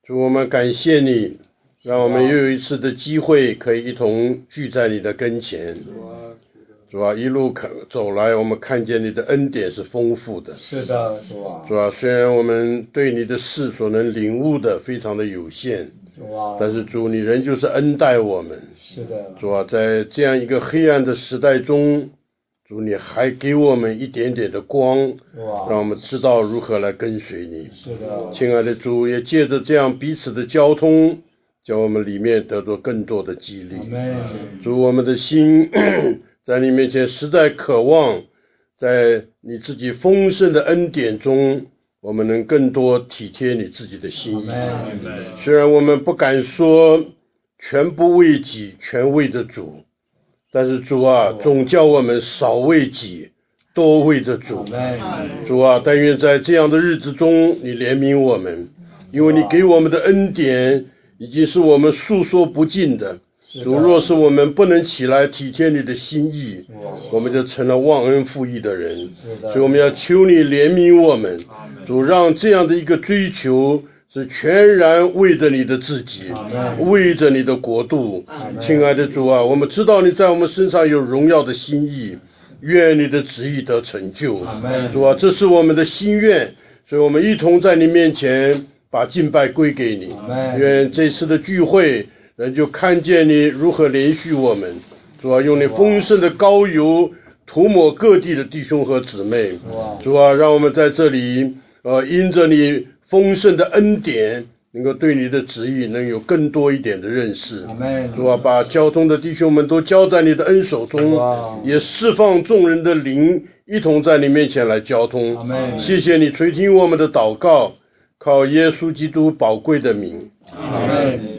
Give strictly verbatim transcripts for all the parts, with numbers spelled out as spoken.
主，我们感谢你，让我们又有一次的机会可以一同聚在你的跟前。主啊，一路看走来，我们看见你的恩典是丰富的。 是的，主啊。 主啊，虽然我们对你的事所能领悟的非常的有限， 主啊， 但是主，你仍旧是恩待我们。 是的， 主啊，在这样一个黑暗的时代中，主，你还给我们一点点的光，让我们知道如何来跟随你。 是的， 亲爱的主，也借着这样彼此的交通，叫我们里面得到更多的激励。主，我们的心在你面前实在渴望，在你自己丰盛的恩典中，我们能更多体贴你自己的心意。虽然我们不敢说全不为己，全为着主，但是主啊，总叫我们少为己，多为着主。主啊，但愿在这样的日子中，你怜悯我们，因为你给我们的恩典已经是我们诉说不尽的。主，若是我们不能起来体贴你的心意，我们就成了忘恩负义的人。所以我们要求你怜悯我们，主，让这样的一个追求是全然为着你的自己，为着你的国度。亲爱的主啊，我们知道你在我们身上有荣耀的心意，愿你的旨意得成就。主啊，这是我们的心愿，所以我们一同在你面前把敬拜归给你。愿这次的聚会人就看见你如何连续我们，主啊，用你丰盛的膏油涂抹各地的弟兄和姊妹。主啊，让我们在这里呃，因着你丰盛的恩典，能够对你的旨意能有更多一点的认识。主啊，把交通的弟兄们都交在你的恩手中，也释放众人的灵，一同在你面前来交通。谢谢你垂听我们的祷告，靠耶稣基督宝贵的名。阿们。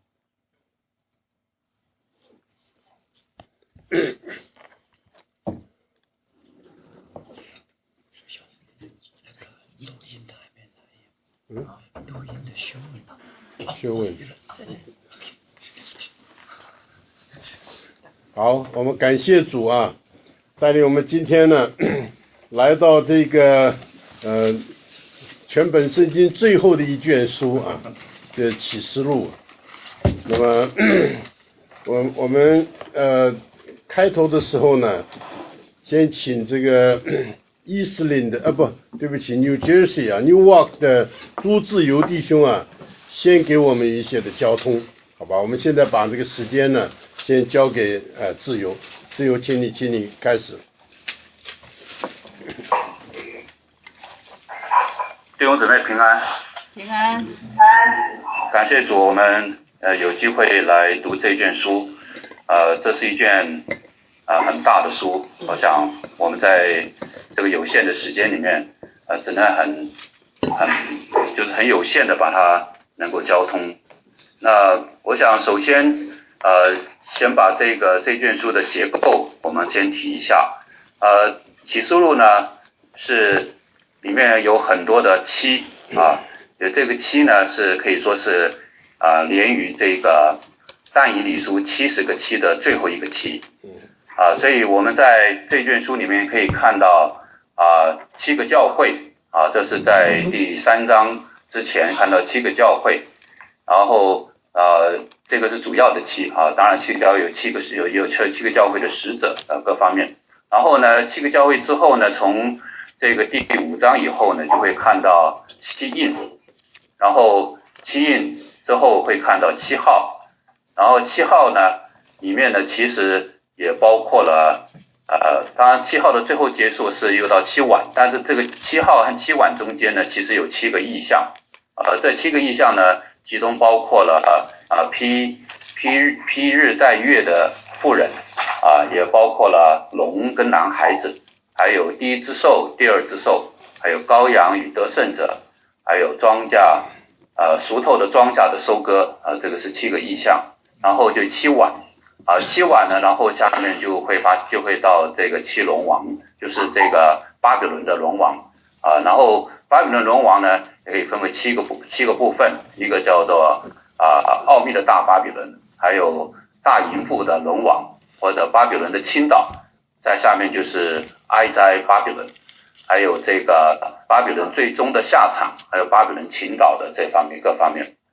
嗯，录音的修文，修文。好，我们感谢主啊，带领我们今天呢，来到这个呃全本圣经最后的一卷书啊，这启示录。那么我我们呃开头的时候呢，先请这个伊斯林的啊不对不起 New Jersey 啊 Newark 的朱自由弟兄啊，先给我们一些的交通，好吧？我们现在把这个时间呢，先交给呃自由，自由，请你请你开始。 弟兄姊妹平安， 平安， 感谢主，我们呃有机会来读这卷书，呃，这是一卷呃很大的书，我想我们在这个有限的时间里面，呃，只能很很就是很有限的把它能够交通。那我想首先呃先把这个这卷书的结构我们先提一下。呃，启示录呢是里面有很多的期啊，这个期呢是可以说是啊连于这个但以理书七十个期的最后一个期。啊，所以我们在这卷书里面可以看到啊七个教会啊，这是在第三章之前看到七个教会，然后呃这个是主要的期啊，当然七个教会有七个有有七个教会的使者啊各方面，然后呢七个教会之后呢，从这个第五章以后呢就会看到七印，然后七印之后会看到七号，然后七号呢里面呢其实也包括了呃，当然七号的最后结束是又到七晚，但是这个七号和七晚中间呢，其实有七个意象，呃，这七个意象呢，其中包括了呃披披披日戴月的妇人啊、呃，也包括了龙跟男孩子，还有第一只兽、第二只兽，还有羔羊与得胜者，还有庄稼呃熟透的庄稼的收割啊、呃，这个是七个意象，然后就七晚。啊，七晚呢，然后下面就会发，就会到这个七龙王，就是这个巴比伦的龙王啊。然后巴比伦龙王呢，也可以分为七个部七个部分，一个叫做啊奥秘的大巴比伦，还有大淫妇的龙王，或者巴比伦的倾倒，在下面就是哀哉巴比伦，还有这个巴比伦最终的下场，还有巴比伦倾倒的这方面各方面。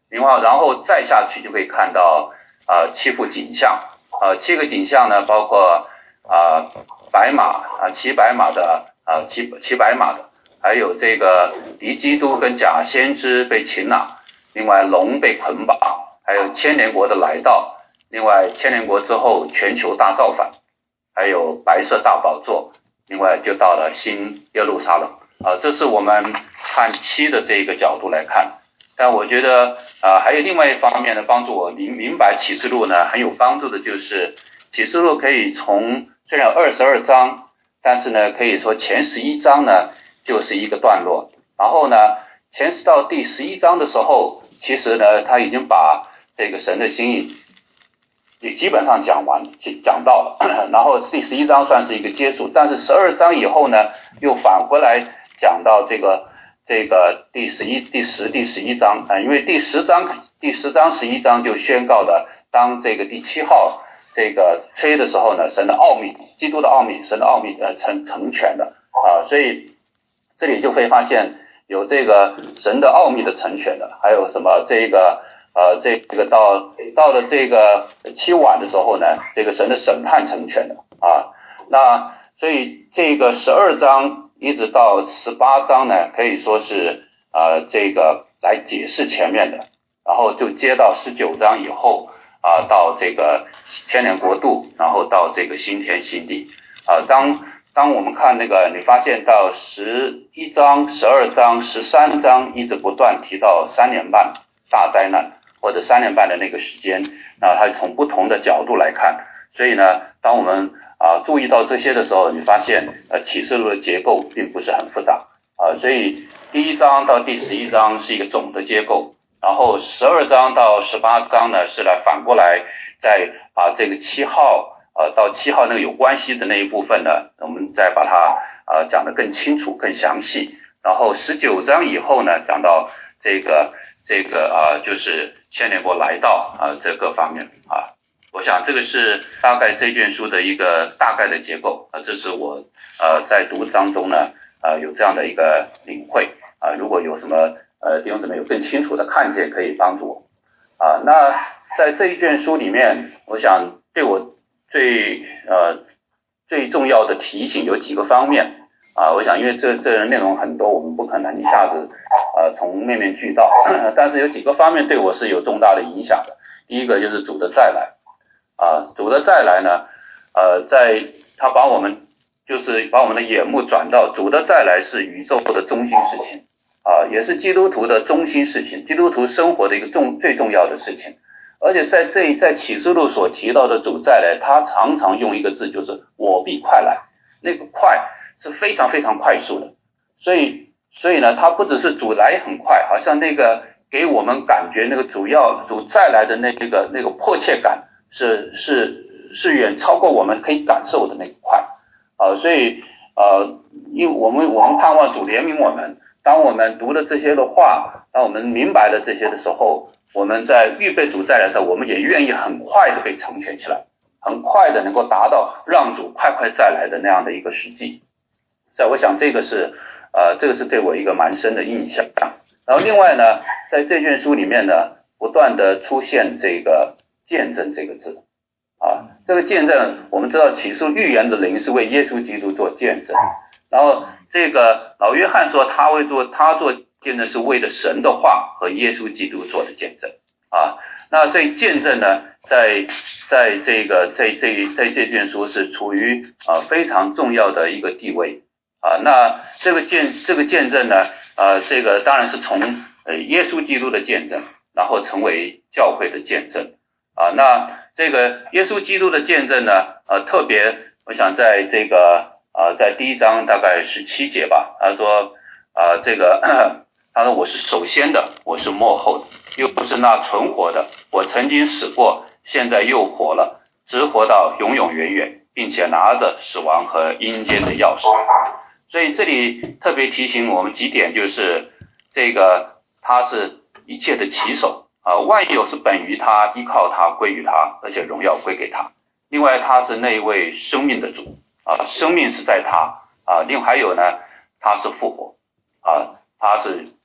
另外然后再下去就可以看到啊七幅景象，呃七个景象呢包括啊白马啊骑白马的啊骑骑白马的，还有这个敌基督跟假先知被擒拿，另外龙被捆绑，还有千年国的来到，另外千年国之后全球大造反，还有白色大宝座，另外就到了新耶路撒冷啊，这是我们看七的这个角度来看。但我觉得啊，还有另外一方面呢，帮助我明明白启示录呢很有帮助的，就是启示录可以从虽然二十二章，但是呢可以说前十一章呢就是一个段落，然后呢前到第十一章的时候，其实呢他已经把这个神的心意也基本上讲完讲到了，然后第十一章算是一个结束，但是十二章以后呢又返回来讲到这个这个第十一第十第十一章啊，因为第十章第十章十一章就宣告了当这个第七号这个吹的时候呢，神的奥秘，基督的奥秘，神的奥秘呃成成全了啊，所以这里就会发现有这个神的奥秘的成全的，还有什么这个呃这个到到了这个七晚的时候呢，这个神的审判成全的啊，那所以这个十二章一直到十八章呢，可以说是呃这个来解释前面的，然后就接到十九章以后啊，到这个千年国度，然后到这个新天新地啊。当当我们看那个，你发现到十一章、十二章、十三章一直不断提到三年半大灾难或者三年半的那个时间，那它从不同的角度来看，所以呢，当我们啊注意到这些的时候，你发现呃启示录的结构并不是很复杂啊，所以第一章到第十一章是一个总的结构。然后十二章到十八章呢，是来反过来再把这个七号呃到七号那个有关系的那一部分呢，我们再把它呃讲得更清楚更详细。然后十九章以后呢，讲到这个这个啊、呃、就是千年国来到啊、呃、这各方面啊，我想这个是大概这卷书的一个大概的结构啊，这是我呃在读当中呢呃有这样的一个领会啊，如果有什么呃，弟兄姊妹有更清楚的看见，可以帮助我啊。那在这一卷书里面，我想对我最呃最重要的提醒有几个方面啊。我想，因为这这内容很多，我们不可能一下子呃从面面俱到，但是有几个方面对我是有重大的影响的。第一个就是主的再来啊，主的再来呢，呃，在他把我们就是把我们的眼目转到主的再来是宇宙的中心事情。啊，也是基督徒的中心事情，基督徒生活的一个重最重要的事情。而且在这在启示录所提到的主再来，他常常用一个字，就是我必快来。那个快是非常非常快速的，所以所以呢，他不只是主来很快，好像那个给我们感觉那个主要主再来的那个那个迫切感是是是远超过我们可以感受的那个快啊，所以呃，因为我们我们盼望主怜悯我们。当我们读了这些的话，当我们明白了这些的时候，我们在预备主再来的时候，我们也愿意很快的被成全起来，很快的能够达到让主快快再来的那样的一个实际。所以我想这个是呃这个是对我一个蛮深的印象。然后另外呢，在这卷书里面呢，不断的出现这个见证这个字啊，这个见证我们知道启示预言的灵是为耶稣基督做见证，然后这个老约翰说他会做他做见证是为了神的话和耶稣基督做的见证啊。那这见证呢，在在这个在这在这卷书是处于啊非常重要的一个地位啊。那这个见这个见证呢，呃这个当然是从呃耶稣基督的见证，然后成为教会的见证啊。那这个耶稣基督的见证呢，呃特别我想在这个啊，在第一章大概十七节吧，他说啊，这个他说我是首先的，我是末后的，又不是那存活的，我曾经死过，现在又活了，直活到永永远远，并且拿着死亡和阴间的钥匙。所以这里特别提醒我们几点，就是这个他是一切的起手啊，万有是本于他，依靠他，归于他，而且荣耀归给他。另外他是那一位生命的主啊，生命是在他啊，另外还有呢，他是复活啊，他是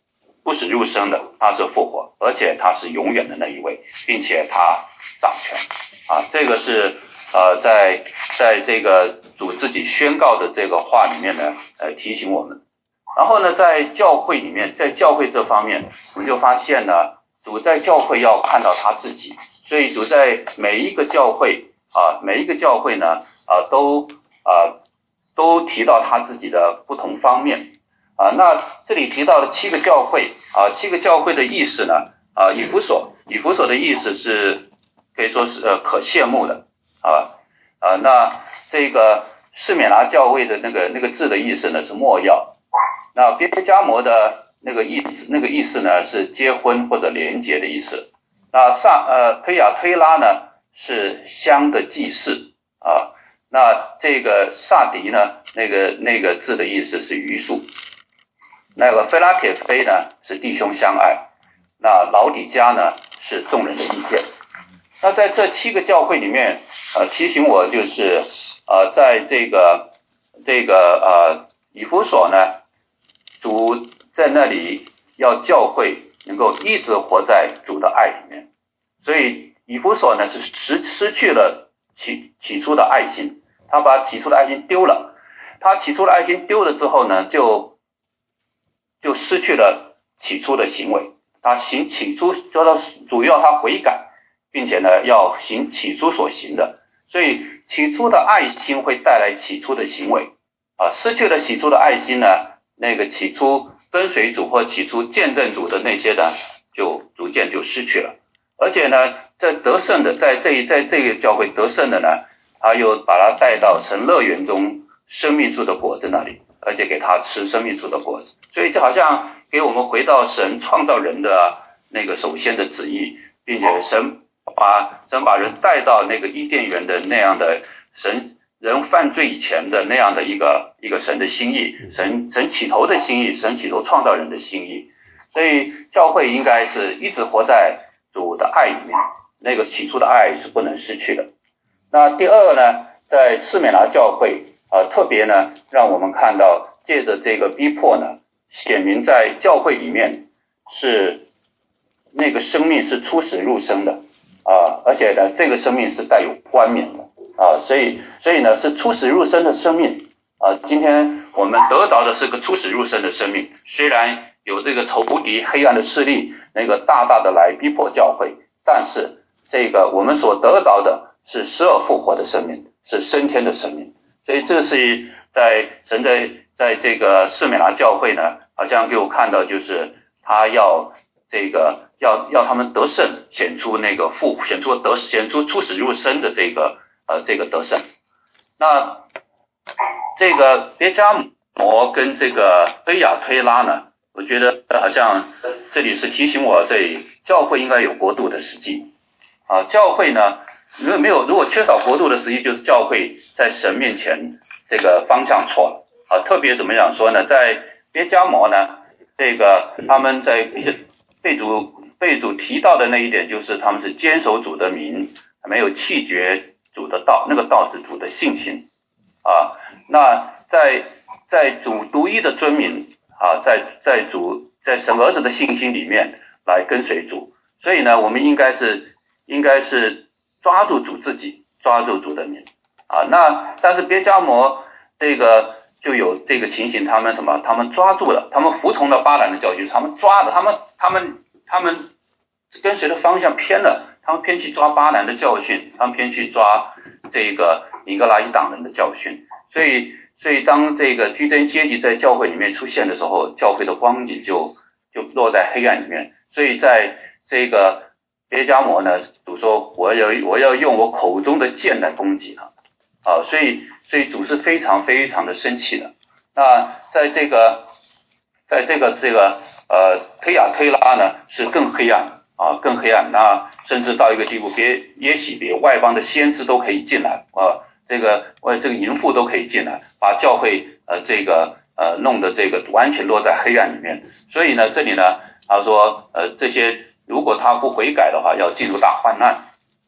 不死入生的，他是复活，而且他是永远的那一位，并且他掌权啊，这个是呃在在这个主自己宣告的这个话里面呢，呃提醒我们。然后呢，在教会里面，在教会这方面，我们就发现呢，主在教会要看到他自己，所以主在每一个教会啊，每一个教会呢啊都啊都提到他自己的不同方面啊。那这里提到的七个教会啊，七个教会的意思呢啊，以弗所，以弗所的意思是可以说是呃可羡慕的啊啊。那这个士勉拿教会的那个那个字的意思呢是莫要。那别迦摩的那个意思，那个意思呢是结婚或者连结的意思。那萨呃推雅推拉呢是香的祭祀啊。那这个萨迪呢，那个那个字的意思是余数。那个菲拉铁菲呢是弟兄相爱。那老底嘉呢是众人的意见。那在这七个教会里面，呃提醒我就是呃在这个这个呃以弗所呢。主在那里要教会能够一直活在主的爱里面，所以以弗所呢是失失去了起起初的爱心，他把起初的爱心丢了，他起初的爱心丢了之后呢，就就失去了起初的行为，他行起初就是主要他悔改，并且呢要行起初所行的，所以起初的爱心会带来起初的行为啊，失去了起初的爱心呢，那个起初跟随主或起初见证主的那些呢，就逐渐就失去了。而且呢，在得胜的，在这一在这个教会得胜的呢，他又把他带到神乐园中生命树的果子那里，而且给他吃生命树的果子。所以就好像给我们回到神创造人的那个首先的旨意，并且神把神把人带到那个伊甸园的那样的神。人犯罪以前的那样的一个一个神的心意，神神起头的心意，神起头创造人的心意，所以教会应该是一直活在主的爱里面，那个起初的爱是不能失去的。那第二呢，在士勉拿教会啊、呃，特别呢让我们看到，借着这个逼迫呢，显明在教会里面是那个生命是出死入生的啊、呃，而且呢，这个生命是带有冠冕的。啊，所以所以呢是出死入生的生命啊。今天我们得到的是个出死入生的生命，虽然有这个仇敌黑暗的势力那个大大的来逼迫教会，但是这个我们所得到的是死而复活的生命，是升天的生命。所以这是在神在在这个士勉拿教会呢，好像给我看到就是他要这个要要他们得胜，显出那个复显出得显出出死入生的这个。呃，这个得胜。那这个别迦摩跟这个推雅推拉呢，我觉得好像这里是提醒我，这教会应该有国度的实际啊。教会呢，如果没有，如果缺少国度的实际，就是教会在神面前这个方向错了啊。特别怎么样说呢？在别迦摩呢，这个他们在被主被主提到的那一点，就是他们是坚守主的名，没有弃绝主的道，那个道是主的信心啊。那在在主独一的尊名啊，在在主在神儿子的信心里面来跟随主，所以呢，我们应该是应该是抓住主自己，抓住主的名啊。那但是别迦摩这个就有这个情形，他们什么？他们抓住了，他们服从了巴兰的教训，他们抓的，他们他们他们跟随的方向偏了。他们偏去抓巴兰的教训，他们偏去抓这个尼格拉一党人的教训，所以，所以当这个居贞阶级在教会里面出现的时候，教会的光景就就落在黑暗里面。所以在这个别迦摩呢，主说我要我要用我口中的剑来攻击他啊，所以所以主是非常非常的生气的。那在这个在这个这个呃推雅推拉呢，是更黑暗。啊，更黑暗，那甚至到一个地步，别耶洗别外邦的先知都可以进来啊，这个呃这个淫妇都可以进来，把教会呃这个呃弄得这个完全落在黑暗里面。所以呢，这里呢他说呃这些如果他不悔改的话，要进入大患难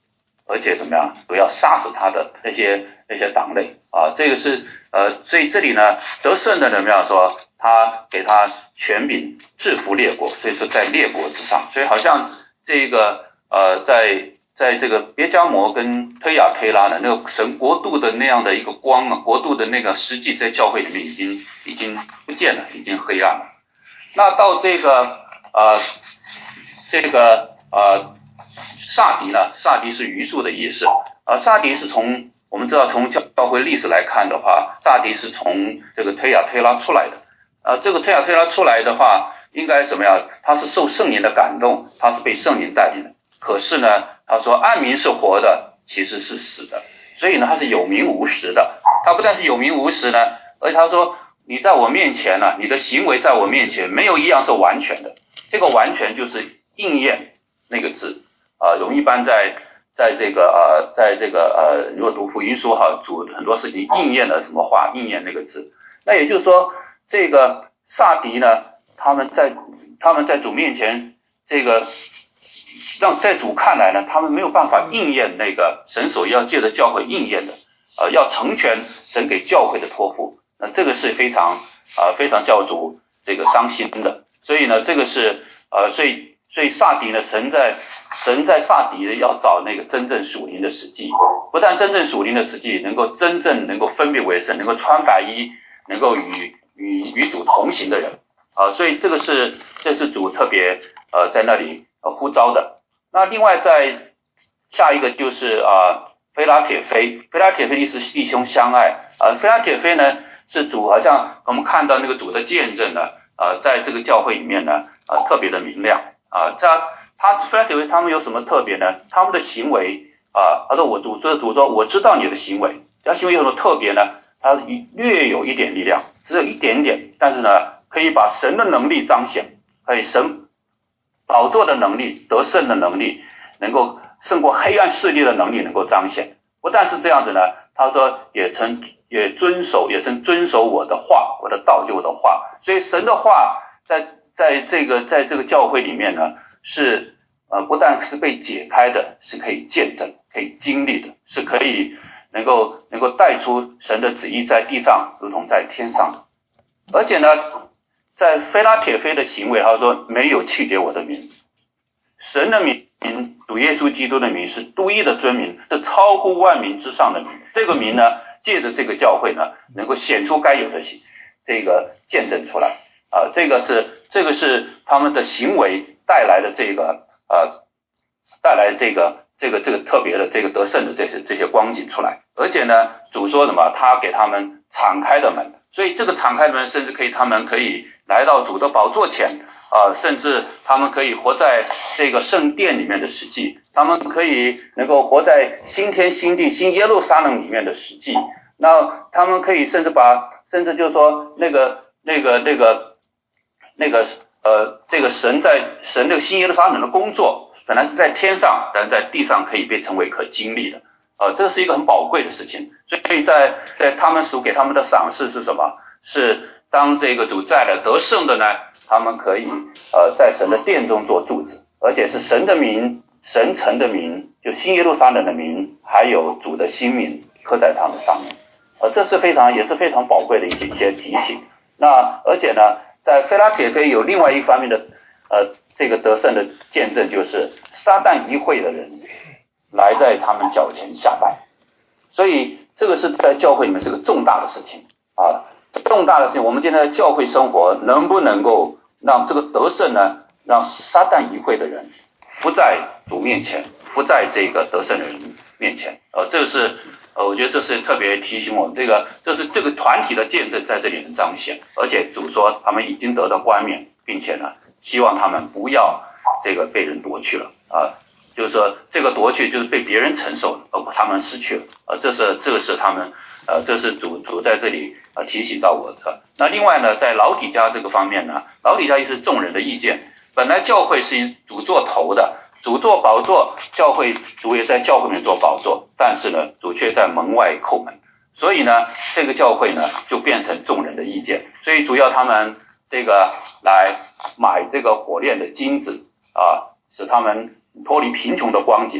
而且怎么样，主要杀死他的那些那些党类啊，这个是呃，所以这里呢，得胜的怎么样说，他给他权柄制服列国，所以说在列国之上，所以好像这个呃，在在这个别迦摩跟推雅推拉呢，那个神国度的那样的一个光啊，国度的那个实际在教会里面已经已经不见了，已经黑暗了。那到这个呃这个呃撒狄呢，撒狄是余数的意思啊，撒狄是从我们知道从教教会历史来看的话，撒狄是从这个推雅推拉出来的啊，这个推雅推拉出来的话，应该怎么样？他是受圣灵的感动，他是被圣灵带领的。可是呢，他说暗民是活的，其实是死的，所以呢，他是有名无实的。他不但是有名无实呢，而且他说你在我面前呢，你的行为在我面前没有一样是完全的。这个完全就是应验那个字啊、呃，我们一般在在这个呃，在这个呃，如果读福音书哈，主很多事情应验了什么话，应验那个字。那也就是说，这个撒狄呢，他们在他们在主面前这个。让在主看来呢，他们没有办法应验那个神所要借着教会应验的，呃，要成全神给教会的托付，那这个是非常啊、呃、非常教主这个伤心的。所以呢，这个是呃，所以所以撒狄呢，神在神在撒狄要找那个真正属灵的实际，不但真正属灵的实际能够真正能够分别为圣，能够穿白衣，能够与与与主同行的人啊、呃，所以这个是这是主特别呃在那里。呃，呼召的。那另外在下一个就是啊，非拉铁非，非拉铁非意思是弟兄相爱啊，非拉铁非呢是主好像我们看到那个主的见证呢，呃，在这个教会里面呢，啊、呃、特别的明亮啊，这他非拉铁非他们有什么特别呢？他们的行为啊，他说我主说主说我知道你的行为，他行为有什么特别呢？他略有一点力量，只有一点点，但是呢，可以把神的能力彰显，可以神。宝座的能力，得胜的能力，能够胜过黑暗势力的能力能够彰显。不但是这样子呢，他说也曾也遵守，也曾遵守我的话，我的道就我的话。所以神的话在在这个在这个教会里面呢，是呃不但是被解开的，是可以见证、可以经历的，是可以能够能够带出神的旨意在地上，如同在天上的。而且呢。在非拉铁非的行为，他说没有弃绝我的名，神的名，主耶稣基督的名是独一的尊名，是超乎万名之上的名。这个名呢，借着这个教会呢，能够显出该有的这个见证出来啊、呃，这个是这个是他们的行为带来的这个呃带来这个这个这个特别的这个得胜的这些这些光景出来。而且呢，主说什么？他给他们敞开的门，所以这个敞开的门，甚至可以他们可以。来到主的宝座前啊、呃，甚至他们可以活在这个圣殿里面的实际，他们可以能够活在新天新地新耶路撒冷里面的实际。那他们可以甚至把，甚至就是说那个那个那个那个呃，这个神在神这个新耶路撒冷的工作，本来是在天上，但在地上可以被成为可经历的。呃，这是一个很宝贵的事情。所以在在他们所给他们的赏赐是什么？是。当这个主在了得胜的呢，他们可以呃在神的殿中做柱子，而且是神的名、神城的名，就新耶路撒冷的名，还有主的新名刻在他们上面。呃，这是非常也是非常宝贵的一些提醒。那而且呢，在非拉铁非有另外一方面的呃这个得胜的见证，就是撒旦议会的人来在他们脚前下拜，所以这个是在教会里面是个重大的事情啊。重大的事情，我们今天的教会生活能不能够让这个得胜呢？让撒旦议会的人不在主面前，不在这个得胜的人面前。呃，这个是呃，我觉得这是特别提醒我们，这个这是这个团体的见证在这里能彰显。而且主说他们已经得到冠冕，并且呢，希望他们不要这个被人夺去了啊。就是说，这个夺去就是被别人承受了，而不他们失去了。呃，这是这个是他们。呃，这是主主在这里呃提醒到我的。那另外呢，在老底嘉这个方面呢，老底嘉也是众人的意见。本来教会是主做头的，主做宝座，教会主也在教会里面做宝座，但是呢，主却在门外叩门。所以呢，这个教会呢就变成众人的意见。所以主要他们这个来买这个火炼的金子啊，使他们脱离贫穷的光景。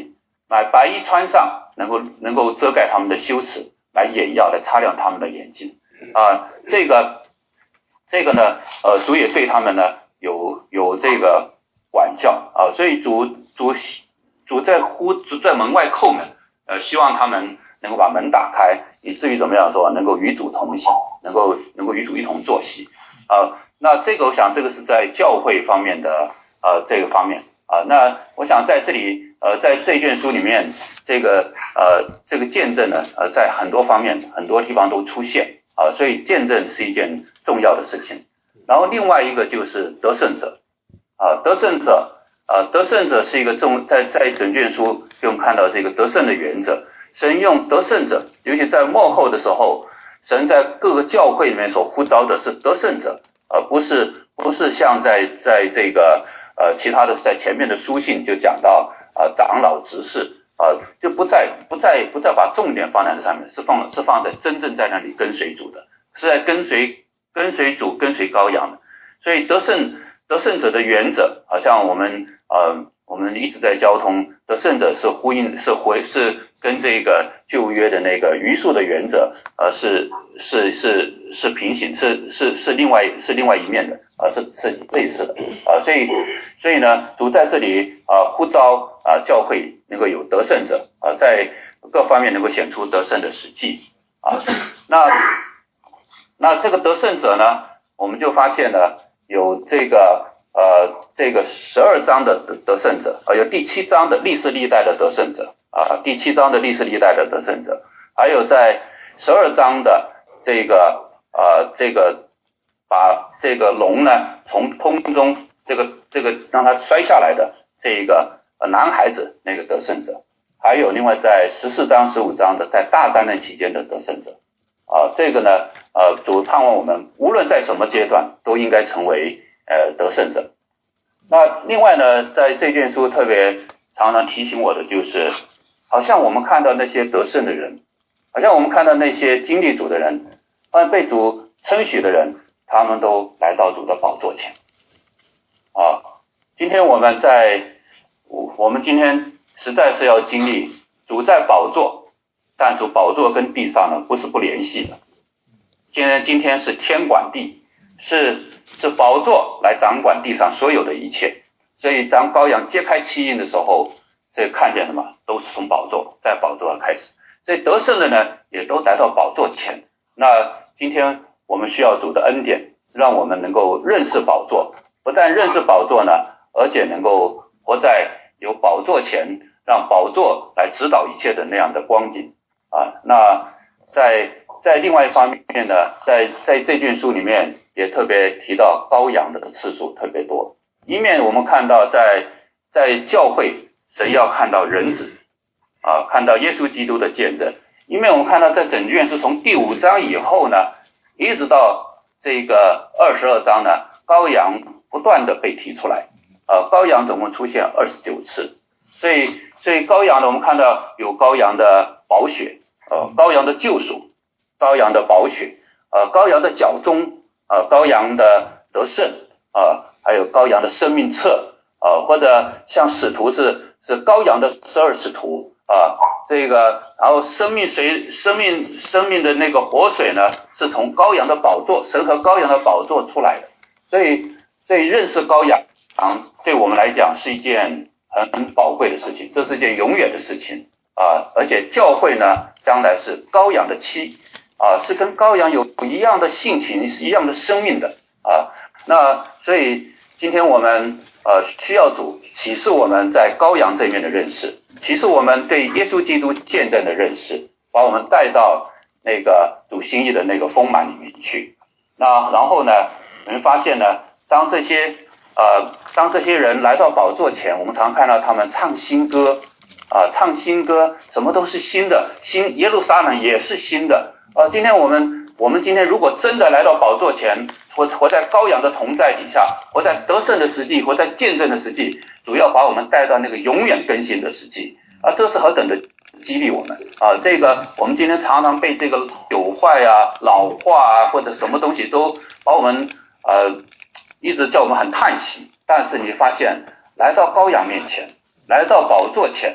买白衣穿上，能够能够遮盖他们的羞耻，来眼药来擦亮他们的眼睛啊。这个这个呢，呃，主也对他们呢有有这个管教啊，所以主主主在呼主在门外叩门，呃，希望他们能够把门打开，以至于怎么样说，能够与主同行，能够能够与主一同坐席啊。那这个我想这个是在教会方面的呃这个方面啊。那我想在这里呃在这卷书里面，这个呃这个见证呢呃在很多方面很多地方都出现啊，所以见证是一件重要的事情。然后另外一个就是得胜者啊，得胜者啊，得胜者是一个重在在整卷书给我们看到这个得胜的原则。神用得胜者，尤其在末后的时候，神在各个教会里面所呼召的是得胜者，而不是不是像在在这个呃其他的在前面的书信就讲到呃长老执事啊、呃，就不再不再不再把重点放在这上面，是放是放在真正在那里跟随主的，是在跟随跟随主跟随羔羊的。所以得胜得胜者的原则，好像我们呃我们一直在交通，得胜者是呼应是回是跟这个旧约的那个余数的原则呃是是是是平行，是是是另外是另外一面的啊、呃、是是类似的啊、呃、所以所以呢主在这里啊、呃、呼召啊、呃、教会能够有得胜者啊、呃、在各方面能够显出得胜的实际啊。那那这个得胜者呢，我们就发现呢有这个呃这个十二章的得得胜者啊、呃、有第七章的历世历代的得胜者啊，第七章的历世历代的得胜者，还有在十二章的这个呃这个把这个龙呢从空中这个这个让它摔下来的这个呃男孩子那个得胜者，还有另外在十四章十五章的在大灾难期间的得胜者啊，这个呢呃主盼望我们无论在什么阶段都应该成为呃得胜者。那另外呢，在这卷书特别常常提醒我的就是，好像我们看到那些得胜的人，好像我们看到那些经历主的人，按被主称许的人，他们都来到主的宝座前啊。今天我们在我们今天实在是要经历主在宝座，但主宝座跟地上呢不是不联系的。今天今天是天管地，是是宝座来掌管地上所有的一切。所以当羔羊揭开七印的时候，这看见什么都是从宝座，在宝座开始。所以得胜的呢也都来到宝座前。那今天我们需要主的恩典，让我们能够认识宝座，不但认识宝座呢，而且能够活在有宝座前，让宝座来指导一切的那样的光景啊。那在在另外一方面呢，在在这卷书里面也特别提到羔羊的次数特别多。一面我们看到在在教会神要看到人子啊，看到耶稣基督的见证。一面我们看到在整卷是从第五章以后呢，一直到这个二十二章呢，羔羊不断的被提出来啊，羔羊总共出现二十九次。所以所以羔羊呢，我们看到有羔羊的宝血，呃羔羊的救赎，羔羊的宝血，呃羔羊的脚中，呃羔羊的得胜啊。还有羔羊的生命册啊，或者像使徒是是羔羊的十二使徒啊，这个然后生命水生命生命的那个活水呢，是从羔羊的宝座，神和羔羊的宝座出来的。所以所以认识羔羊对我们来讲是一件很很宝贵的事情，这是一件永远的事情啊。而且教会呢，将来是羔羊的妻啊，是跟羔羊有一样的性情，是一样的生命的啊。那所以今天我们呃需要主启示我们在羔羊这面的认识，启示我们对耶稣基督见证的认识，把我们带到那个主心意的那个丰满里面去。那然后呢，我们发现呢，当这些呃当这些人来到宝座前，我们常看到他们唱新歌啊、呃，唱新歌，什么都是新的，新耶路撒冷也是新的啊、呃。今天我们我们今天如果真的来到宝座前，活活在羔羊的同在底下，活在得胜的实际，活在见证的实际，主要把我们带到那个永远更新的实际啊，这是何等的激励我们啊！这个我们今天常常被这个朽坏啊、老化啊或者什么东西都把我们呃一直叫我们很叹息，但是你发现来到羔羊面前，来到宝座前，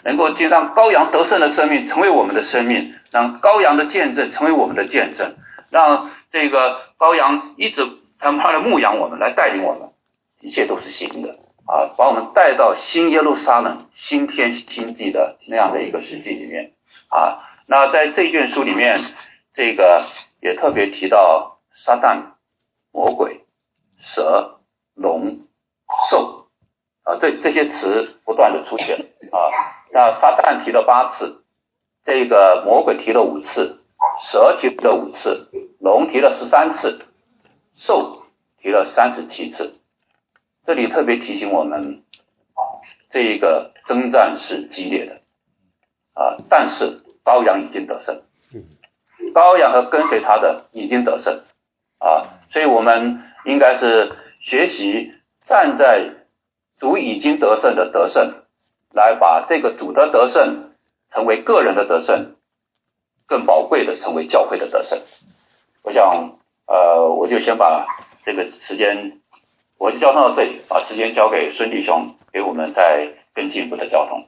能够就让羔羊得胜的生命成为我们的生命，让羔羊的见证成为我们的见证，让这个羔羊一直他们来牧养我们，来带领我们，一切都是新的啊，把我们带到新耶路撒冷、新天新地的那样的一个实际里面啊。那在这卷书里面，这个也特别提到撒旦、魔鬼、蛇、龙、兽啊，这这些词不断的出现啊。那撒旦提了八次，这个魔鬼提了五次，蛇提了五次，龙提了十三次，兽提了三十七次。这里特别提醒我们，这一个征战是激烈的啊，但是羔羊已经得胜，羔羊和跟随他的已经得胜啊，所以我们应该是学习站在主已经得胜的得胜，来把这个主的得胜成为个人的得胜，更宝贵的成为教会的得胜。我想呃，我就先把这个时间我就交通到这里，把时间交给孙弟兄，给我们再更进一步的交通。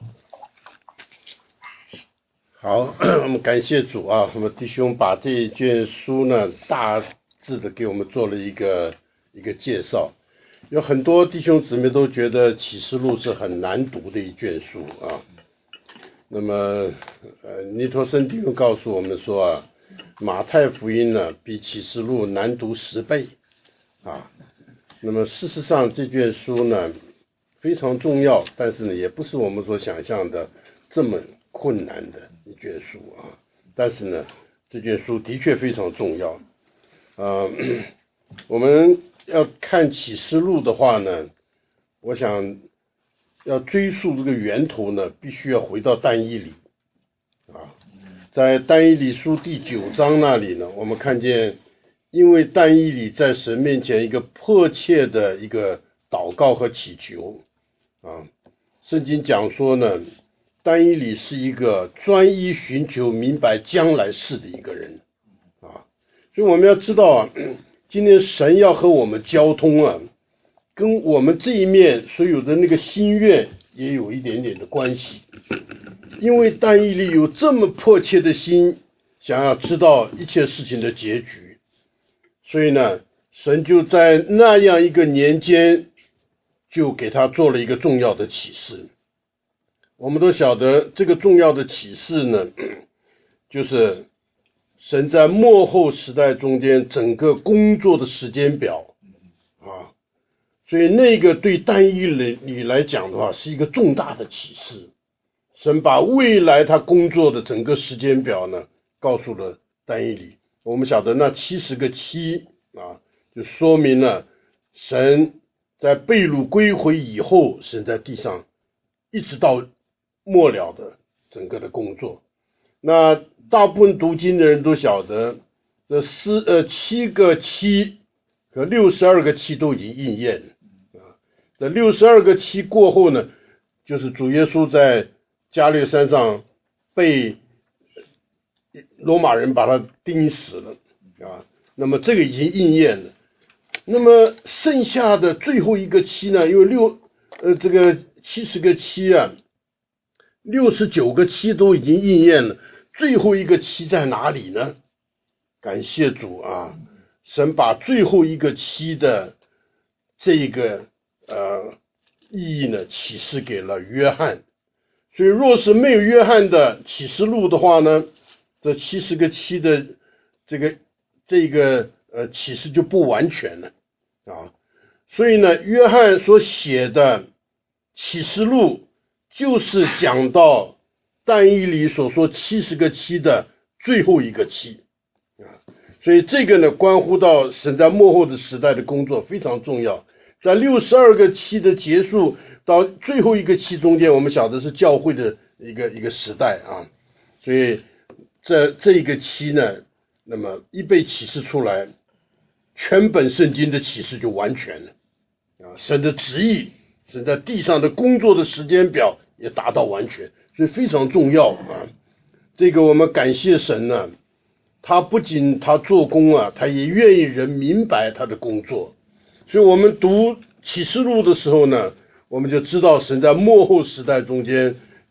好，我们感谢主啊，我们弟兄把这一卷书呢大致的给我们做了一个一个介绍。有很多弟兄姊妹都觉得启示录是很难读的一卷书啊。那么呃，尼托森弟兄告诉我们说啊，马太福音呢比启示录难读十倍啊。那么事实上这卷书呢非常重要，但是呢也不是我们所想象的这么困难的一卷书啊。但是呢这卷书的确非常重要。呃，我们要看启示录的话呢，我想要追溯这个源头呢，必须要回到但以理啊。在但以理书第九章那里呢，我们看见因为但以理在神面前一个迫切的一个祷告和祈求啊，圣经讲说呢，但以理是一个专一寻求明白将来事的一个人啊。所以我们要知道啊，今天神要和我们交通啊，跟我们这一面所有的那个心愿也有一点点的关系。因为但以理有这么迫切的心，想要知道一切事情的结局，所以呢，神就在那样一个年间，就给他做了一个重要的启示。我们都晓得这个重要的启示呢，就是神在末后时代中间整个工作的时间表啊，所以那个对但以理来讲的话是一个重大的启示。神把未来他工作的整个时间表呢告诉了但以理。我们晓得那七十个七啊，就说明了神在被掳归回以后，神在地上一直到末了的整个的工作。那大部分读经的人都晓得，这四呃七个七和六十二个七都已经应验了啊。这六十二个七过后呢，就是主耶稣在加略山上被罗马人把他钉死了啊。那么这个已经应验了。那么剩下的最后一个七呢，因为六呃这个七十个七啊，六十九个七都已经应验了。最后一个七在哪里呢？感谢主啊，神把最后一个七的这个呃意义呢启示给了约翰。所以若是没有约翰的启示录的话呢，这七十个七的这个这个呃启示就不完全了啊。所以呢，约翰所写的启示录就是讲到但以理所说七十个七的最后一个七啊。所以这个呢关乎到神在末后的时代的工作非常重要。在六十二个七的结束到最后一个期中间，我们晓得是教会的一个一个时代啊，所以这这一个期呢，那么一被启示出来，全本圣经的启示就完全了啊，神的旨意，神在地上的工作的时间表也达到完全，所以非常重要啊。这个我们感谢神呢，他不仅他做工啊，他也愿意人明白他的工作，所以我们读启示录的时候呢，我们就知道神在末后时代中间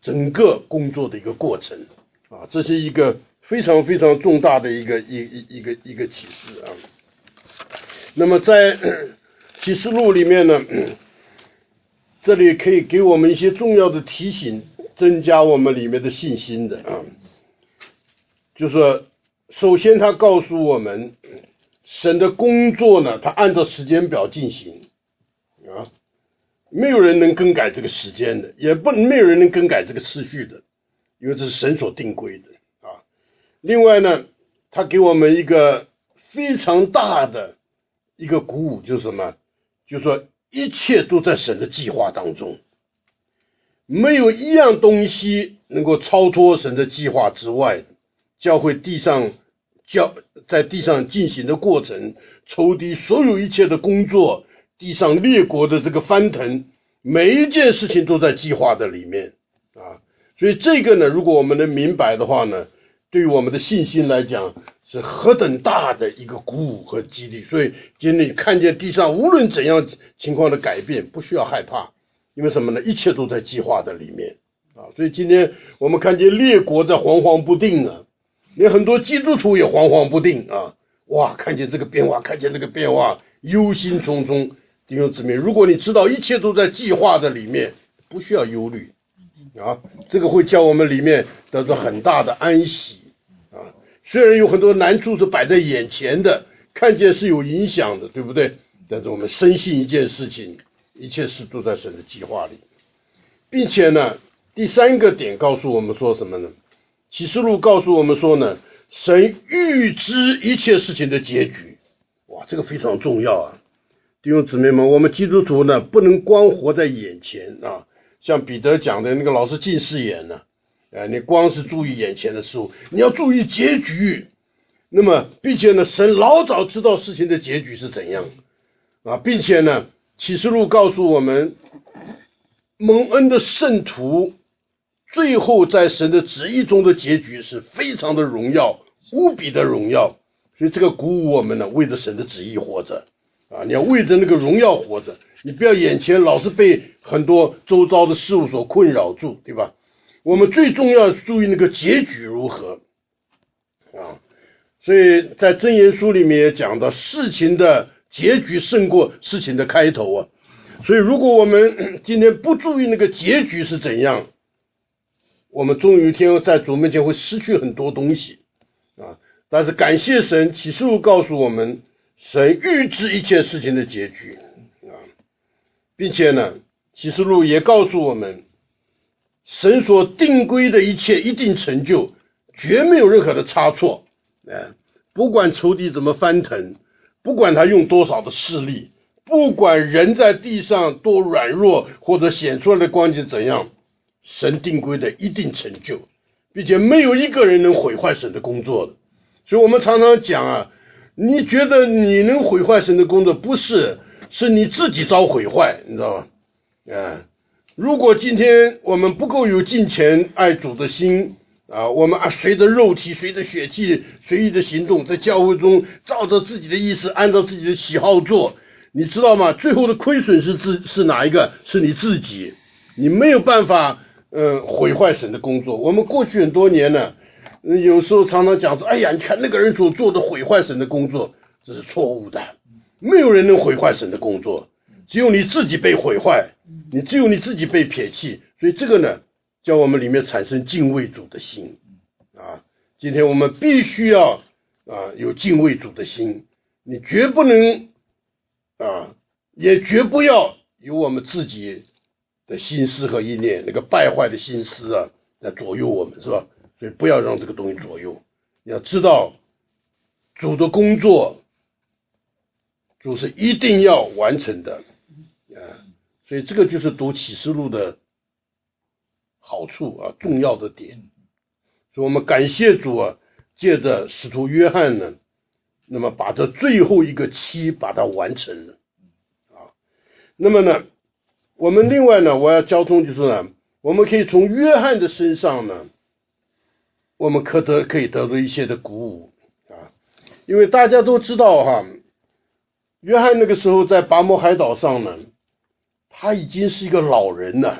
整个工作的一个过程啊，这是一个非常非常重大的一个一一一个一个启示啊。那么在启示录里面呢，这里可以给我们一些重要的提醒，增加我们里面的信心的啊。就是说，首先他告诉我们，神的工作呢，他按照时间表进行啊，没有人能更改这个时间的，也不没有人能更改这个次序的，因为这是神所定规的啊。另外呢，他给我们一个非常大的一个鼓舞，就是什么？就是说一切都在神的计划当中，没有一样东西能够超脱神的计划之外的。教会地上教在地上进行的过程，抽离所有一切的工作，地上列国的这个翻腾，每一件事情都在计划的里面啊。所以这个呢，如果我们能明白的话呢，对于我们的信心来讲是何等大的一个鼓舞和激励。所以今天你看见地上无论怎样情况的改变，不需要害怕，因为什么呢？一切都在计划的里面啊。所以今天我们看见列国在惶惶不定啊，连很多基督徒也惶惶不定啊！哇，看见这个变化，看见那个变化，忧心忡忡。弟兄姊妹，如果你知道一切都在计划的里面，不需要忧虑啊，这个会叫我们里面得到很大的安息啊。虽然有很多难处是摆在眼前的，看见是有影响的，对不对？但是我们深信一件事情，一切事都在神的计划里，并且呢，第三个点告诉我们说什么呢？启示录告诉我们说呢，神预知一切事情的结局。哇，这个非常重要啊！弟兄姊妹们，我们基督徒呢，不能光活在眼前啊。像彼得讲的那个老是近视眼呢，呃，你光是注意眼前的事物，你要注意结局。那么，并且呢，神老早知道事情的结局是怎样啊，并且呢，启示录告诉我们，蒙恩的圣徒最后在神的旨意中的结局是非常的荣耀，无比的荣耀。所以这个鼓舞我们呢，为着神的旨意活着啊！你要为着那个荣耀活着，你不要眼前老是被很多周遭的事物所困扰住，对吧？我们最重要注意那个结局如何啊！所以在箴言书里面也讲到，事情的结局胜过事情的开头啊！所以如果我们今天不注意那个结局是怎样，我们终有一天在主面前会失去很多东西啊！但是感谢神，启示录告诉我们，神预知一切事情的结局啊，并且呢，启示录也告诉我们，神所定规的一切一定成就，绝没有任何的差错。啊，不管仇敌怎么翻腾，不管他用多少的势力，不管人在地上多软弱或者显出来的光景怎样，神定规的一定成就，并且没有一个人能毁坏神的工作的。所以我们常常讲啊，你觉得你能毁坏神的工作，不是，是你自己遭毁坏，你知道吧？啊，如果今天我们不够有敬虔爱主的心啊，我们啊随着肉体随着血气随意的行动，在教会中照着自己的意思按照自己的喜好做，你知道吗？最后的亏损是自是哪一个？是你自己，你没有办法呃毁坏神的工作。我们过去很多年呢，有时候常常讲说，哎呀，你看那个人所做的毁坏神的工作，这是错误的。没有人能毁坏神的工作，只有你自己被毁坏，你只有你自己被撇弃。所以这个呢，叫我们里面产生敬畏主的心啊。今天我们必须要啊有敬畏主的心，你绝不能啊，也绝不要有我们自己的心思和意念，那个败坏的心思啊，来左右我们，是吧？所以不要让这个东西左右。你要知道，主的工作，主是一定要完成的啊。所以这个就是读启示录的好处啊，重要的点。所以我们感谢主啊，借着使徒约翰呢，那么把这最后一个期把它完成了啊。那么呢，我们另外呢，我要交通就是呢，我们可以从约翰的身上呢，我们可得可以得到一些的鼓舞啊，因为大家都知道哈，约翰那个时候在拔摩海岛上呢，他已经是一个老人了，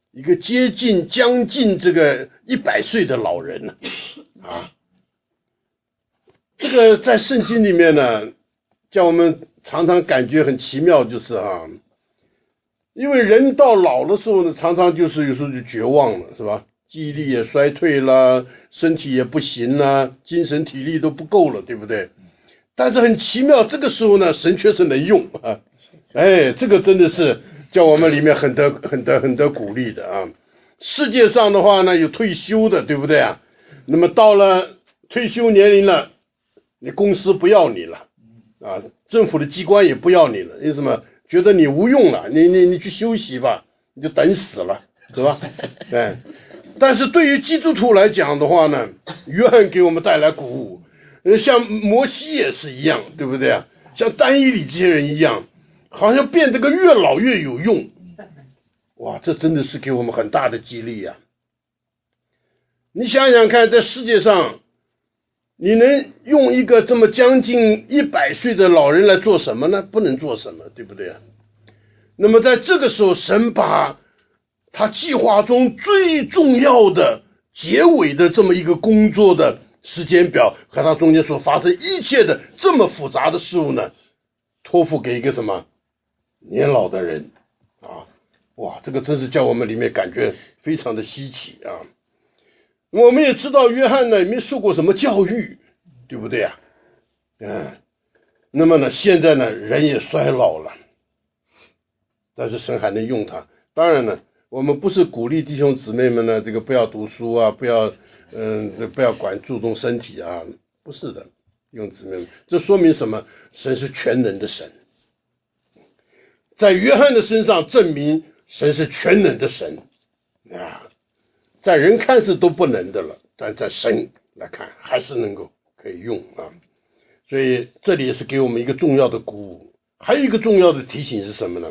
一个接近将近这个一百岁的老人呢，啊，这个在圣经里面呢，叫我们常常感觉很奇妙，就是啊，因为人到老的时候呢，常常就是有时候就绝望了，是吧？记忆力也衰退了，身体也不行了，精神体力都不够了，对不对？但是很奇妙，这个时候呢，神确实能用啊，哎，这个真的是叫我们里面很得很得很得鼓励的啊。世界上的话呢，有退休的，对不对啊？那么到了退休年龄了，你公司不要你了啊，政府的机关也不要你了，因为什么？觉得你无用了，你你你去休息吧，你就等死了，是吧？哎，但是对于基督徒来讲的话呢，约翰给我们带来鼓舞，像摩西也是一样，对不对啊？像但以理这些人一样，好像变得个越老越有用。哇，这真的是给我们很大的激励啊！你想想看，在世界上，你能用一个这么将近一百岁的老人来做什么呢？不能做什么，对不对啊？那么在这个时候，神把他计划中最重要的结尾的这么一个工作的时间表和他中间所发生一切的这么复杂的事物呢，托付给一个什么年老的人啊！哇，这个真是叫我们里面感觉非常的稀奇啊！我们也知道约翰呢也没受过什么教育，对不对啊？嗯，那么呢，现在呢人也衰老了，但是神还能用他。当然呢，我们不是鼓励弟兄姊妹们呢这个不要读书啊，不要嗯不要管注重身体啊，不是的，弟兄姊妹们，这说明什么？神是全能的神，在约翰的身上证明神是全能的神啊。在人看是都不能的了，但在神来看还是能够可以用啊。所以这里也是给我们一个重要的鼓舞。还有一个重要的提醒是什么呢？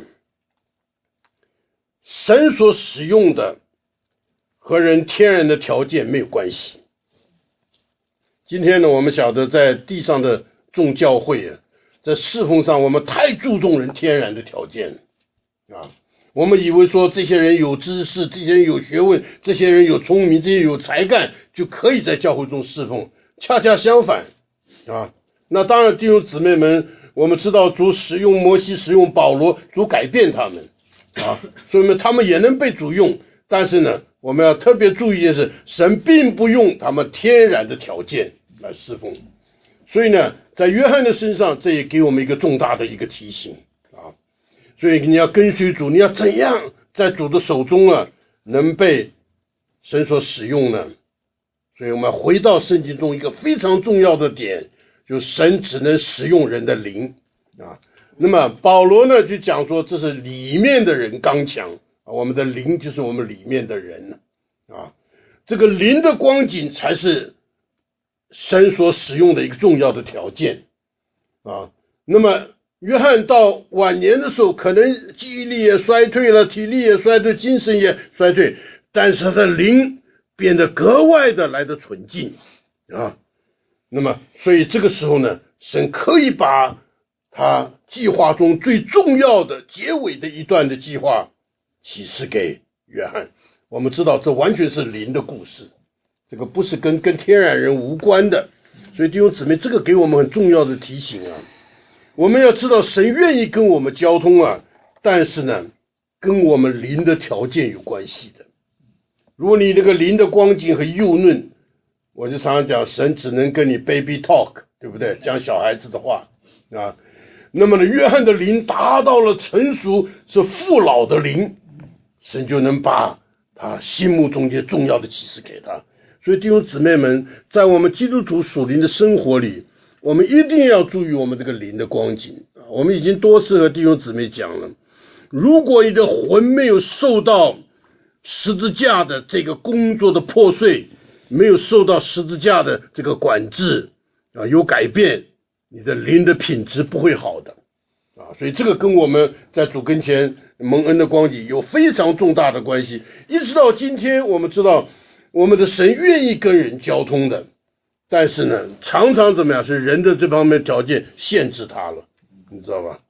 神所使用的和人天然的条件没有关系。今天呢，我们晓得在地上的众教会啊，在侍奉上我们太注重人天然的条件啊。我们以为说这些人有知识，这些人有学问，这些人有聪明，这些人有才干，就可以在教会中侍奉。恰恰相反啊！那当然弟兄姊妹们，我们知道主使用摩西，使用保罗，主改变他们啊，所以呢他们也能被主用。但是呢，我们要特别注意的是，神并不用他们天然的条件来侍奉。所以呢，在约翰的身上，这也给我们一个重大的一个提醒。所以你要跟随主，你要怎样在主的手中啊，能被神所使用呢？所以我们回到圣经中一个非常重要的点，就是神只能使用人的灵啊。那么保罗呢就讲说，这是里面的人刚强啊，我们的灵就是我们里面的人啊，这个灵的光景才是神所使用的一个重要的条件啊。那么约翰到晚年的时候，可能记忆力也衰退了，体力也衰退，精神也衰退，但是他的灵变得格外的来得纯净啊。那么，所以这个时候呢，神可以把他计划中最重要的结尾的一段的计划启示给约翰。我们知道，这完全是灵的故事，这个不是跟跟天然人无关的。所以弟兄姊妹，这个给我们很重要的提醒啊。我们要知道神愿意跟我们交通啊，但是呢跟我们灵的条件有关系的。如果你这个灵的光景很幼嫩，我就常常讲神只能跟你 baby talk， 对不对？讲小孩子的话啊。那么呢，约翰的灵达到了成熟，是父老的灵，神就能把他心目中间重要的启示给他。所以弟兄姊妹们，在我们基督徒属灵的生活里，我们一定要注意我们这个灵的光景。我们已经多次和弟兄姊妹讲了，如果你的魂没有受到十字架的这个工作的破碎，没有受到十字架的这个管制啊，有改变，你的灵的品质不会好的啊。所以这个跟我们在主跟前蒙恩的光景有非常重大的关系。一直到今天，我们知道我们的神愿意跟人交通的，但是呢，常常怎么样，是人的这方面条件限制他了，你知道吧？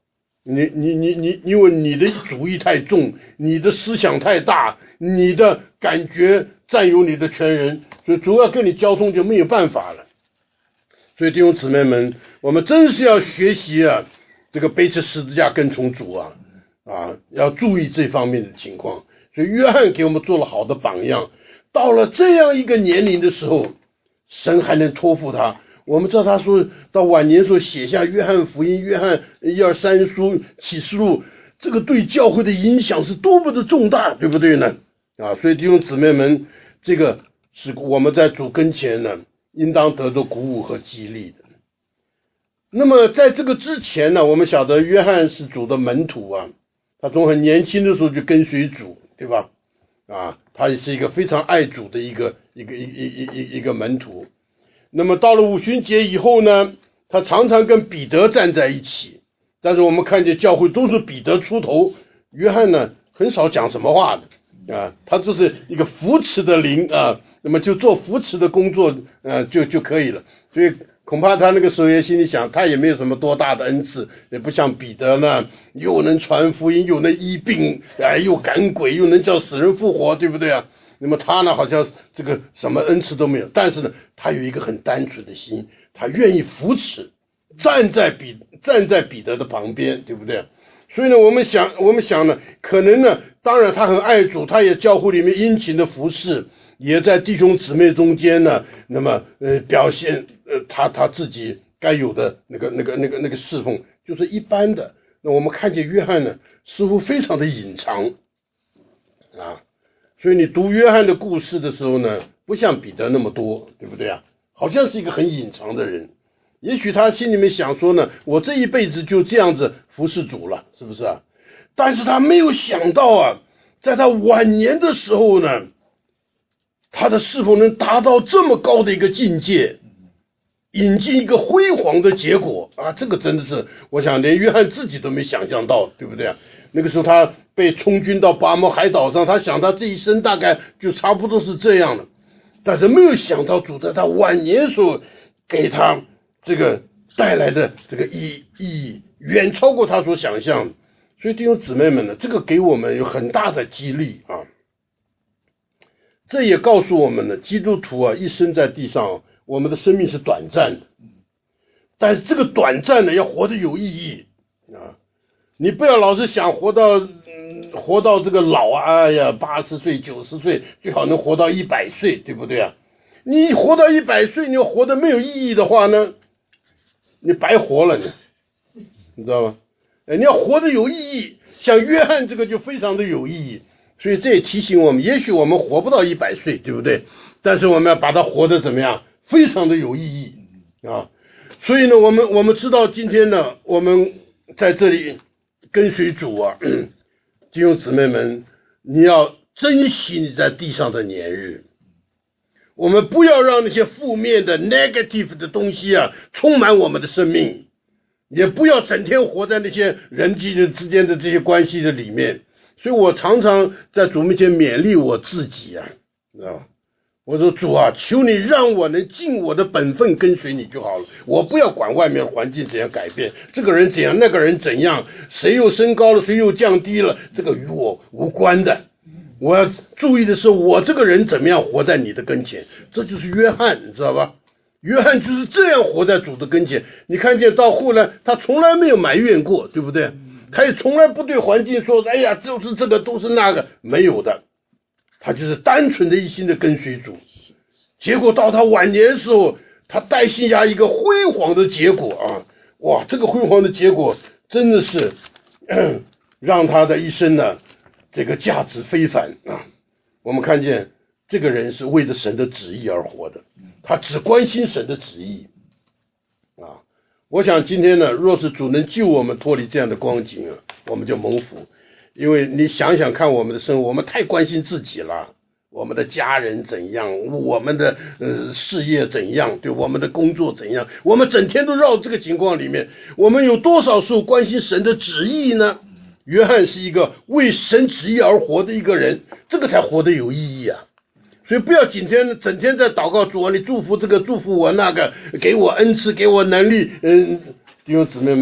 你你你你，因为你的主意太重，你的思想太大，你的感觉占有你的全人，所以主要跟你交通就没有办法了。所以弟兄姊妹们，我们真是要学习啊，这个背起十字架跟从主啊啊，要注意这方面的情况。所以约翰给我们做了好的榜样，到了这样一个年龄的时候，神还能托付他。我们知道他说到晚年的时候写下约翰福音、约翰一二三书、启示录，这个对教会的影响是多么的重大，对不对呢？啊，所以弟兄姊妹们，这个是我们在主跟前呢，应当得到鼓舞和激励的。那么在这个之前呢，我们晓得约翰是主的门徒啊，他从很年轻的时候就跟随主，对吧？啊，他也是一个非常爱主的一个一个一一一一个门徒。那么到了五旬节以后呢，他常常跟彼得站在一起，但是我们看见教会都是彼得出头，约翰呢很少讲什么话的啊，他就是一个扶持的灵啊，那么就做扶持的工作呃就就可以了。所以恐怕他那个时候也心里想，他也没有什么多大的恩赐，也不像彼得呢，又能传福音，又能医病，哎，又赶鬼，又能叫死人复活，对不对啊？那么他呢，好像这个什么恩赐都没有，但是呢，他有一个很单纯的心，他愿意扶持，站在彼站在彼得的旁边，对不对？所以呢，我们想我们想呢，可能呢，当然他很爱主，他也教会里面殷勤的服侍，也在弟兄姊妹中间呢，那么呃表现呃他他自己该有的那个那个那个那个侍奉，就是一般的。那我们看见约翰呢，似乎非常的隐藏啊。所以你读约翰的故事的时候呢，不像彼得那么多，对不对啊？好像是一个很隐藏的人。也许他心里面想说呢，我这一辈子就这样子服侍主了，是不是啊？但是他没有想到啊，在他晚年的时候呢，他的侍奉能达到这么高的一个境界，引进一个辉煌的结果啊！这个真的是，我想连约翰自己都没想象到，对不对啊？那个时候他被充军到巴摩海岛上，他想他这一生大概就差不多是这样的，但是没有想到主在他晚年时候给他这个带来的这个意义远超过他所想象的。所以弟兄姊妹们呢，这个给我们有很大的激励啊！这也告诉我们呢，基督徒啊，一生在地上，我们的生命是短暂的，但是这个短暂呢，要活得有意义啊！你不要老是想活到嗯活到这个老啊，哎呀，八十岁、九十岁，最好能活到一百岁，对不对啊？你活到一百岁，你要活得没有意义的话呢，你白活了你，你知道吗？哎，你要活得有意义，像约翰这个就非常的有意义。所以这也提醒我们，也许我们活不到一百岁，对不对？但是我们要把它活得怎么样？非常的有意义啊！所以呢，我们我们知道今天呢，我们在这里跟随主啊，弟兄姊妹们，你要珍惜你在地上的年日。我们不要让那些负面的 negative 的东西啊充满我们的生命，也不要整天活在那些人际之间的这些关系的里面。所以我常常在主面前勉励我自己啊，知道吧？我说主啊，求你让我能尽我的本分跟随你就好了，我不要管外面的环境怎样改变，这个人怎样，那个人怎样，谁又升高了，谁又降低了，这个与我无关的。我要注意的是，我这个人怎么样活在你的跟前，这就是约翰，你知道吧？约翰就是这样活在主的跟前。你看见到后来，他从来没有埋怨过，对不对？他也从来不对环境说，哎呀，就是这个，都是那个，没有的。他就是单纯的一心的跟随主。结果到他晚年的时候，他带信下一个辉煌的结果啊！哇，这个辉煌的结果真的是让他的一生呢，这个价值非凡啊！我们看见这个人是为着神的旨意而活的，他只关心神的旨意啊！我想今天呢，若是主能救我们脱离这样的光景啊，我们就蒙福。因为你想想看我们的生活，我们太关心自己了，我们的家人怎样，我们的呃事业怎样，对，我们的工作怎样，我们整天都绕这个情况里面，我们有多少时候关心神的旨意呢？约翰是一个为神旨意而活的一个人，这个才活得有意义啊！所以不要整天整天在祷告主啊，你祝福这个祝福我那个，给我恩赐给我能力，嗯，弟兄姊妹们，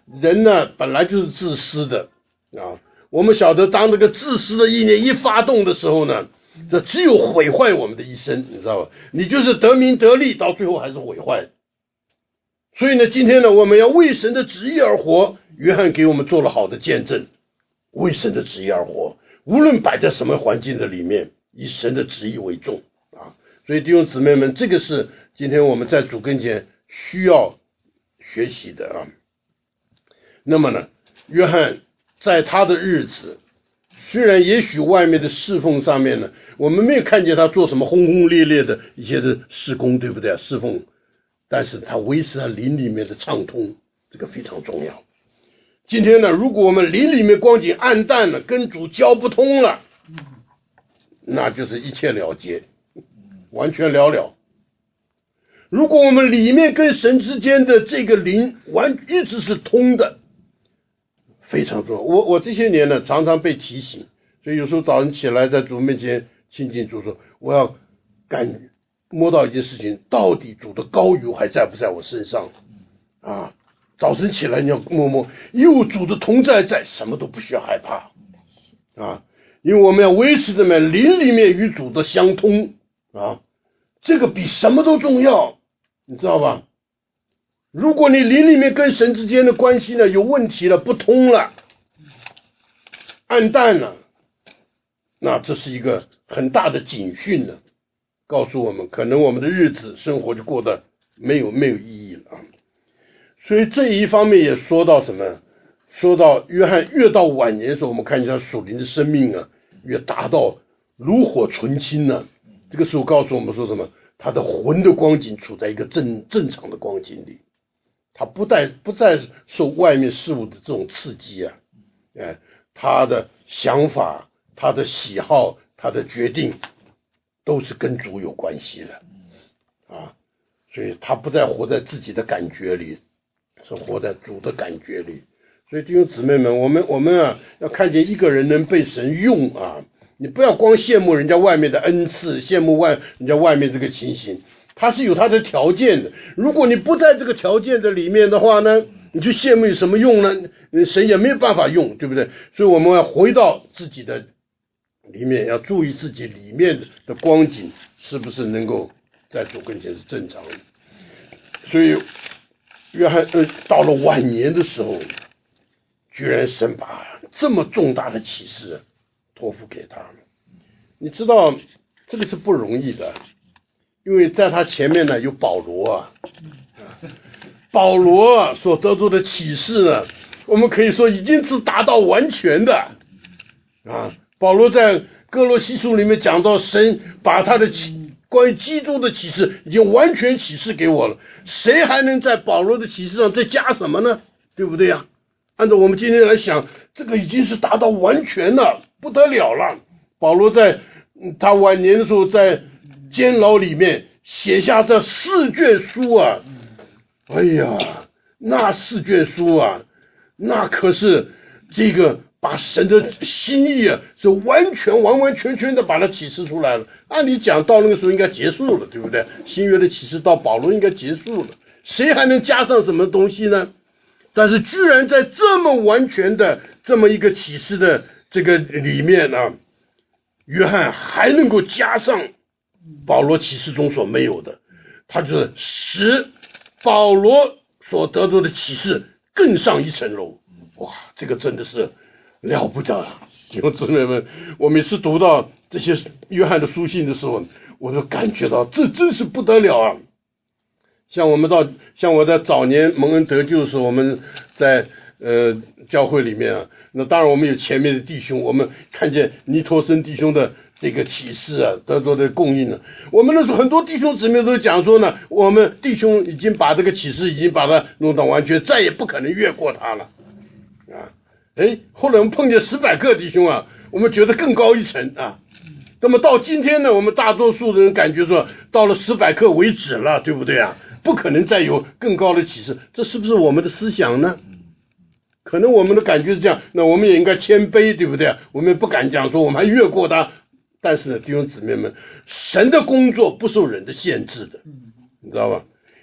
人呢本来就是自私的啊。我们晓得，当这个自私的意念一发动的时候呢，这只有毁坏我们的一生，你知道吧？你就是得名得利，到最后还是毁坏。所以呢，今天呢，我们要为神的旨意而活。约翰给我们做了好的见证，为神的旨意而活，无论摆在什么环境的里面，以神的旨意为重啊。所以弟兄姊妹们，这个是今天我们在主跟前需要学习的啊。那么呢，约翰在他的日子，虽然也许外面的侍奉上面呢，我们没有看见他做什么轰轰烈烈的一些的事工，对不对？侍奉，但是他维持他灵里面的畅通，这个非常重要。今天呢，如果我们灵里面光景暗淡了，跟主交不通了，那就是一切了结，完全了了。如果我们里面跟神之间的这个灵完一直是通的，非常重要。我我这些年呢，常常被提醒，所以有时候早晨起来在主面前亲近主说，我要感摸到一件事情，到底主的膏油还在不在我身上啊？早晨起来你要摸摸，有主的同在在，什么都不需要害怕啊！因为我们要维持怎么样灵里面与主的相通啊，这个比什么都重要，你知道吧？如果你灵里面跟神之间的关系呢有问题了，不通了，暗淡了，那这是一个很大的警讯了，告诉我们可能我们的日子生活就过得没有没有意义了啊。所以这一方面也说到什么？说到约翰越到晚年的时候，我们看见他属灵的生命啊，越达到炉火纯青呢、啊。这个时候告诉我们说什么？他的魂的光景处在一个正正常的光景里，他不再不再受外面事物的这种刺激啊，哎，他的想法、他的喜好、他的决定，都是跟主有关系的啊，所以他不再活在自己的感觉里。是活在主的感觉里，所以弟兄姊妹们，我们我们啊要看见一个人能被神用啊，你不要光羡慕人家外面的恩赐，羡慕外人家外面这个情形，他是有他的条件的。如果你不在这个条件的里面的话呢，你去羡慕有什么用呢？神也没有办法用，对不对？所以我们要回到自己的里面，要注意自己里面的光景是不是能够在主跟前是正常的。所以约翰呃到了晚年的时候，居然神把这么重大的启示托付给他了。你知道这个是不容易的，因为在他前面呢有保罗啊，保罗所得到的启示呢，我们可以说已经是达到完全的啊。保罗在哥罗西书里面讲到，神把他的关于基督的启示已经完全启示给我了，谁还能在保罗的启示上再加什么呢？对不对呀、啊？按照我们今天来想，这个已经是达到完全了，不得了了。保罗在他晚年的时候，在监牢里面写下这四卷书啊，哎呀，那四卷书啊，那可是这个把神的心意啊，是完全完完全全的把它启示出来了。按理讲到那个时候应该结束了，对不对？新约的启示到保罗应该结束了，谁还能加上什么东西呢？但是居然在这么完全的这么一个启示的这个里面呢、啊，约翰还能够加上保罗启示中所没有的，他就是使保罗所得到的启示更上一层楼。哇，这个真的是了不得啊！弟兄姊妹们，我每次读到这些约翰的书信的时候，我就感觉到这真是不得了啊！像我们到像我在早年蒙恩得救的时候，我们在呃教会里面啊，那当然我们有前面的弟兄，我们看见尼托生弟兄的这个启示啊，得到的供应了。我们那时候很多弟兄姊妹都讲说呢，我们弟兄已经把这个启示已经把它弄到完全，再也不可能越过它了啊！哎，后来我们碰见史百克弟兄啊，我们觉得更高一层啊。那么到今天呢，我们大多数人感觉说到了史百克为止了，对不对啊？不可能再有更高的启示，这是不是我们的思想呢？可能我们的感觉是这样，那我们也应该谦卑，对不对？我们不敢讲说我们还越过他。但是呢，弟兄姊妹们，神的工作不受人的限制的，你知道吧？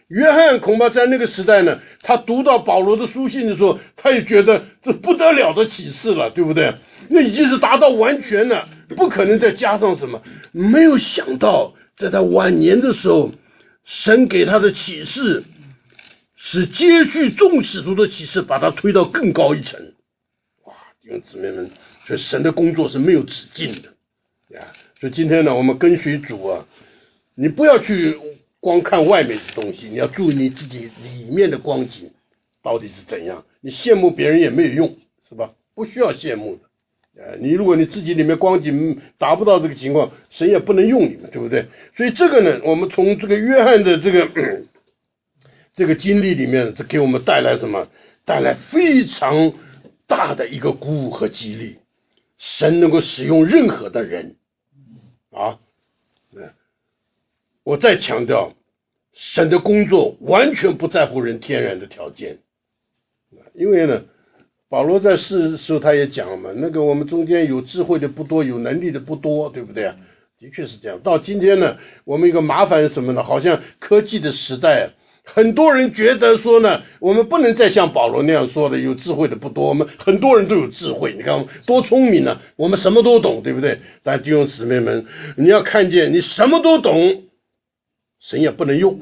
约翰恐怕在那个时代呢，他读到保罗的书信的时候，他也觉得这不得了的启示了，对不对？那已经是达到完全了，不可能再加上什么。没有想到在他晚年的时候，神给他的启示是接续众使徒的启示，把他推到更高一层。哇，弟兄姊妹们，所以神的工作是没有止境的呀。所以今天呢，我们跟随主啊，你不要去光看外面的东西，你要注意你自己里面的光景到底是怎样。你羡慕别人也没有用，是吧？不需要羡慕的。呃，你如果你自己里面光景达不到这个情况，神也不能用你们，对不对？所以这个呢，我们从这个约翰的这个这个经历里面，这给我们带来什么？带来非常大的一个鼓舞和激励。神能够使用任何的人啊，我再强调，神的工作完全不在乎人天然的条件，因为呢，保罗在世的时候他也讲嘛，那个我们中间有智慧的不多，有能力的不多，对不对啊？的确是这样。到今天呢，我们一个麻烦是什么呢？好像科技的时代，很多人觉得说呢，我们不能再像保罗那样说的，有智慧的不多。我们很多人都有智慧，你看多聪明呢，我们什么都懂，对不对？但弟兄姊妹们，你要看见你什么都懂，神也不能用，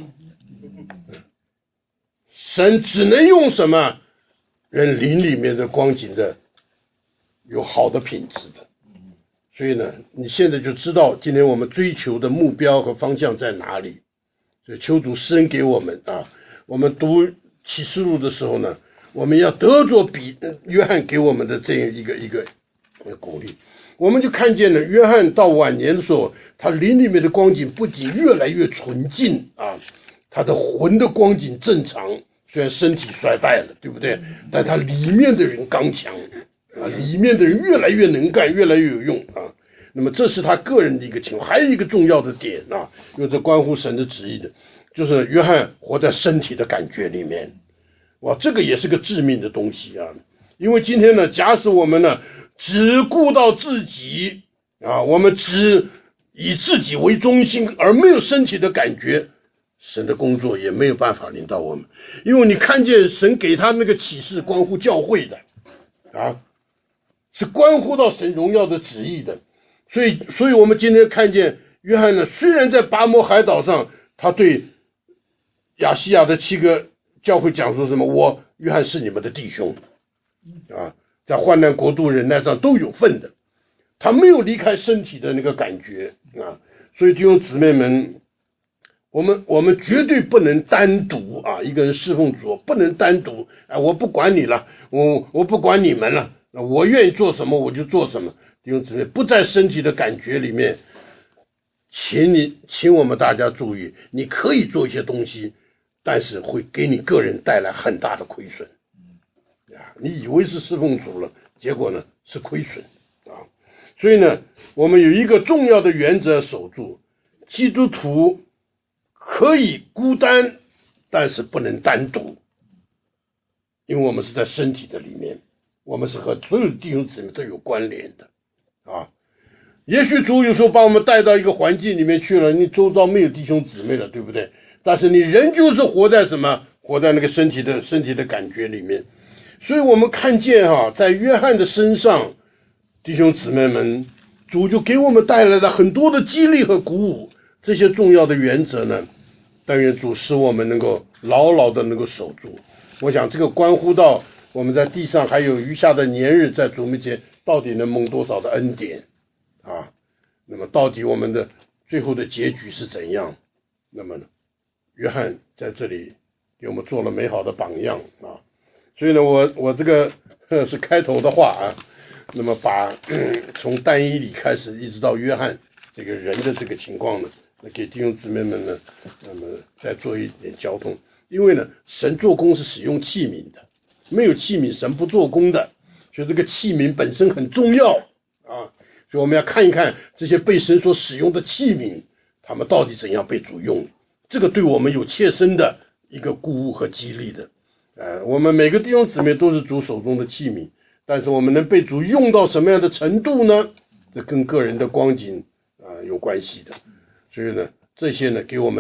神只能用什么？人灵里面的光景的有好的品质的。所以呢，你现在就知道今天我们追求的目标和方向在哪里。所以求主施恩给我们啊！我们读启示录的时候呢，我们要得着比约翰给我们的这样一个一个鼓励。我们就看见了约翰到晚年的时候，他灵里面的光景不仅越来越纯净啊，他的魂的光景正常，虽然身体衰败了，对不对？但他里面的人刚强啊，里面的人越来越能干，越来越有用啊。那么这是他个人的一个情况。还有一个重要的点啊，因为这关乎神的旨意的，就是约翰活在身体的感觉里面。哇，这个也是个致命的东西啊！因为今天呢，假使我们呢只顾到自己啊，我们只以自己为中心，而没有身体的感觉，神的工作也没有办法领导我们。因为你看见神给他那个启示，关乎教会的啊，是关乎到神荣耀的旨意的。所以，所以我们今天看见约翰呢，虽然在拔摩海岛上，他对亚细亚的七个教会讲说什么？我约翰是你们的弟兄啊，在患难国度忍耐上都有份的。他没有离开身体的那个感觉啊，所以弟兄姊妹们，我们我们绝对不能单独啊，一个人侍奉主不能单独啊，我不管你了，我我不管你们了，我愿意做什么我就做什么。弟兄姊妹，不在身体的感觉里面，请你，请我们大家注意，你可以做一些东西，但是会给你个人带来很大的亏损。啊，你以为是侍奉主了，结果呢是亏损啊。所以呢，我们有一个重要的原则守住：基督徒可以孤单，但是不能单独，因为我们是在身体的里面，我们是和所有弟兄姊妹都有关联的。啊，也许主有时候把我们带到一个环境里面去了，你周遭没有弟兄姊妹了，对不对？但是你人就是活在什么？活在那个身体的身体的感觉里面。所以我们看见哈、啊，在约翰的身上，弟兄姊妹们，主就给我们带来了很多的激励和鼓舞。这些重要的原则呢，但愿主使我们能够牢牢的能够守住。我想这个关乎到我们在地上还有余下的年日，在主面前到底能蒙多少的恩典啊？那么到底我们的最后的结局是怎样？那么呢，约翰在这里给我们做了美好的榜样啊。所以呢，我我这个是开头的话啊。那么把从但以理开始一直到约翰这个人的这个情况呢，给弟兄姊妹们呢，那么再做一点交通。因为呢，神做工是使用器皿的，没有器皿神不做工的。所以这个器皿本身很重要啊，所以我们要看一看这些被神所使用的器皿，他们到底怎样被主用，这个对我们有切身的一个鼓舞和激励的。呃，我们每个弟兄姊妹都是主手中的器皿，但是我们能被主用到什么样的程度呢？这跟个人的光景啊、呃、有关系的。所以呢，这些呢给我们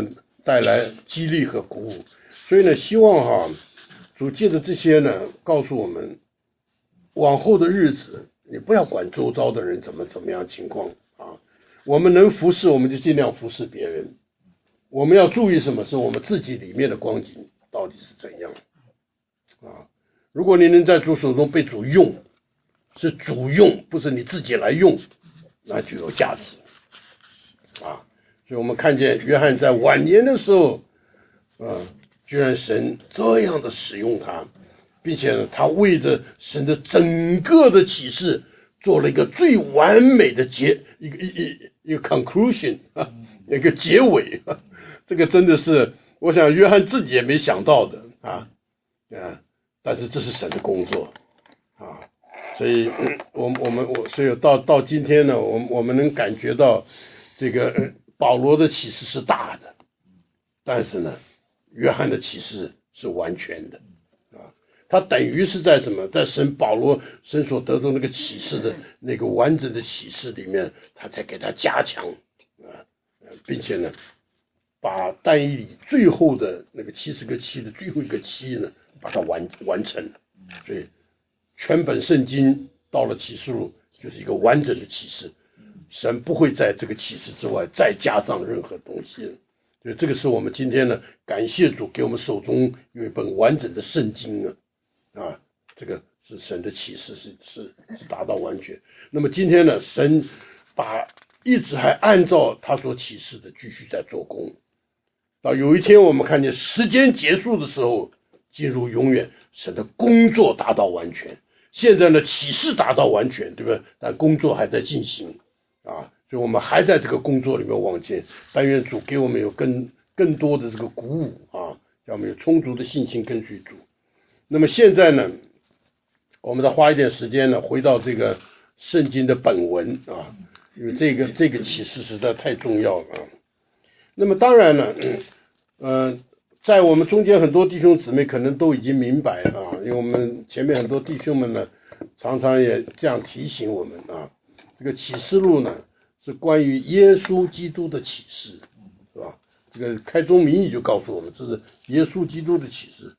带来激励和鼓舞。所以呢，希望哈主借着这些呢，告诉我们往后的日子，你不要管周遭的人怎么怎么样情况啊，我们能服侍我们就尽量服侍别人，我们要注意什么是我们自己里面的光景到底是怎样啊。如果你能在主手中被主用，是主用，不是你自己来用，那就有价值啊。所以我们看见约翰在晚年的时候啊，居然神这样的使用他，并且呢，他为着神的整个的启示做了一个最完美的结，一个一一一个 conclusion 啊，一个结尾。这个真的是，我想约翰自己也没想到的啊啊！但是这是神的工作啊，所以我我们我所以到到今天呢，我们我们能感觉到这个保罗的启示是大的，但是呢，约翰的启示是完全的啊。他等于是在什么，在神保罗神所得到那个启示的那个完整的启示里面，他才给他加强啊，并且呢，把但以理最后的那个七十个七的最后一个七呢，把它完完成了。所以全本圣经到了启示录就是一个完整的启示，神不会在这个启示之外再加上任何东西了。所以这个是我们今天呢，感谢主给我们手中有一本完整的圣经啊。啊，这个是神的启示，是是是达到完全。那么今天呢，神把一直还按照他所启示的继续在做工。到有一天我们看见时间结束的时候，进入永远，神的工作达到完全。现在呢，启示达到完全，对不对？但工作还在进行啊，所以我们还在这个工作里面往前。但愿主给我们有更更多的这个鼓舞啊，让我们有充足的信心跟随主。那么现在呢，我们再花一点时间呢，回到这个圣经的本文啊，因为这个这个启示实在太重要了啊。那么当然呢，嗯、呃，在我们中间很多弟兄姊妹可能都已经明白啊，因为我们前面很多弟兄们呢，常常也这样提醒我们啊，这个启示录呢是关于耶稣基督的启示，是吧？这个开宗明义就告诉我们，这是耶稣基督的启示。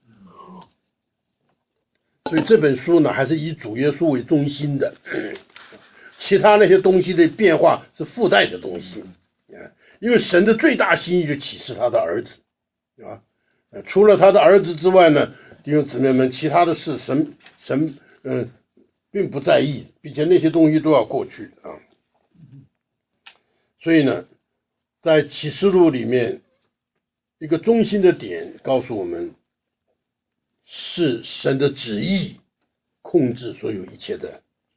所以这本书呢，还是以主耶稣为中心的，其他那些东西的变化是附带的东西。因为神的最大心意就启示他的儿子，啊，除了他的儿子之外呢，弟兄姊妹们，其他的事神神嗯并不在意，并且那些东西都要过去啊。所以呢，在启示录里面，一个中心的点告诉我们，是神的旨意控制所有一切的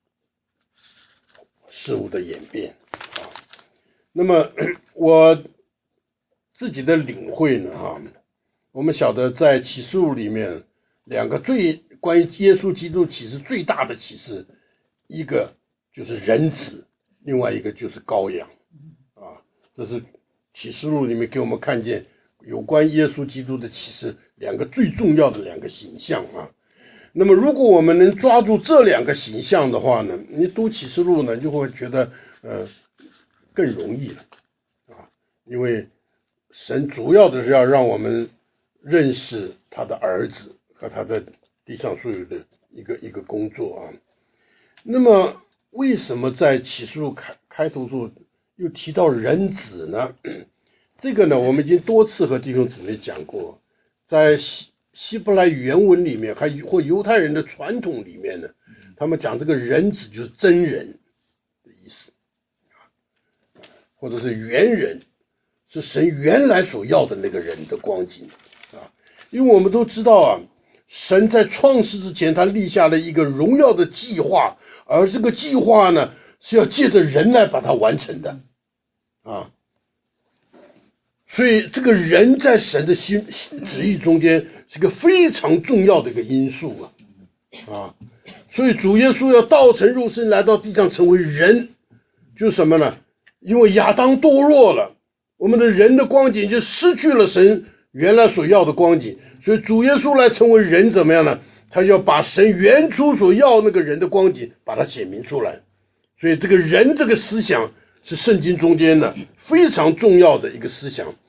事物的演变啊。那么我自己的领会呢，哈，我们晓得在启示录里面，两个最关于耶稣基督启示最大的启示，一个就是人子，另外一个就是羔羊啊。这是启示录里面给我们看见有关耶稣基督的启示两个最重要的两个形象啊。那么如果我们能抓住这两个形象的话呢，你读启示录呢就会觉得呃更容易了啊，因为神主要的是要让我们认识他的儿子和他在地上所有的一个一个工作啊。那么为什么在启示录开开头处又提到人子呢？这个呢，我们已经多次和弟兄姊妹讲过，在希希伯来原文里面，还或犹太人的传统里面呢，他们讲这个人子就是真人的意思，或者是原人，是神原来所要的那个人的光景啊。因为我们都知道啊，神在创世之前，他立下了一个荣耀的计划，而这个计划呢，是要借着人来把它完成的啊。所以这个人在神的心旨意中间是个非常重要的一个因素啊啊！所以主耶稣要道成肉身来到地上成为人，就是什么呢？因为亚当堕落了，我们的人的光景就失去了神原来所要的光景，所以主耶稣来成为人怎么样呢？他要把神原初所要那个人的光景把它显明出来。所以这个人这个思想是圣经中间的非常重要的一个思想。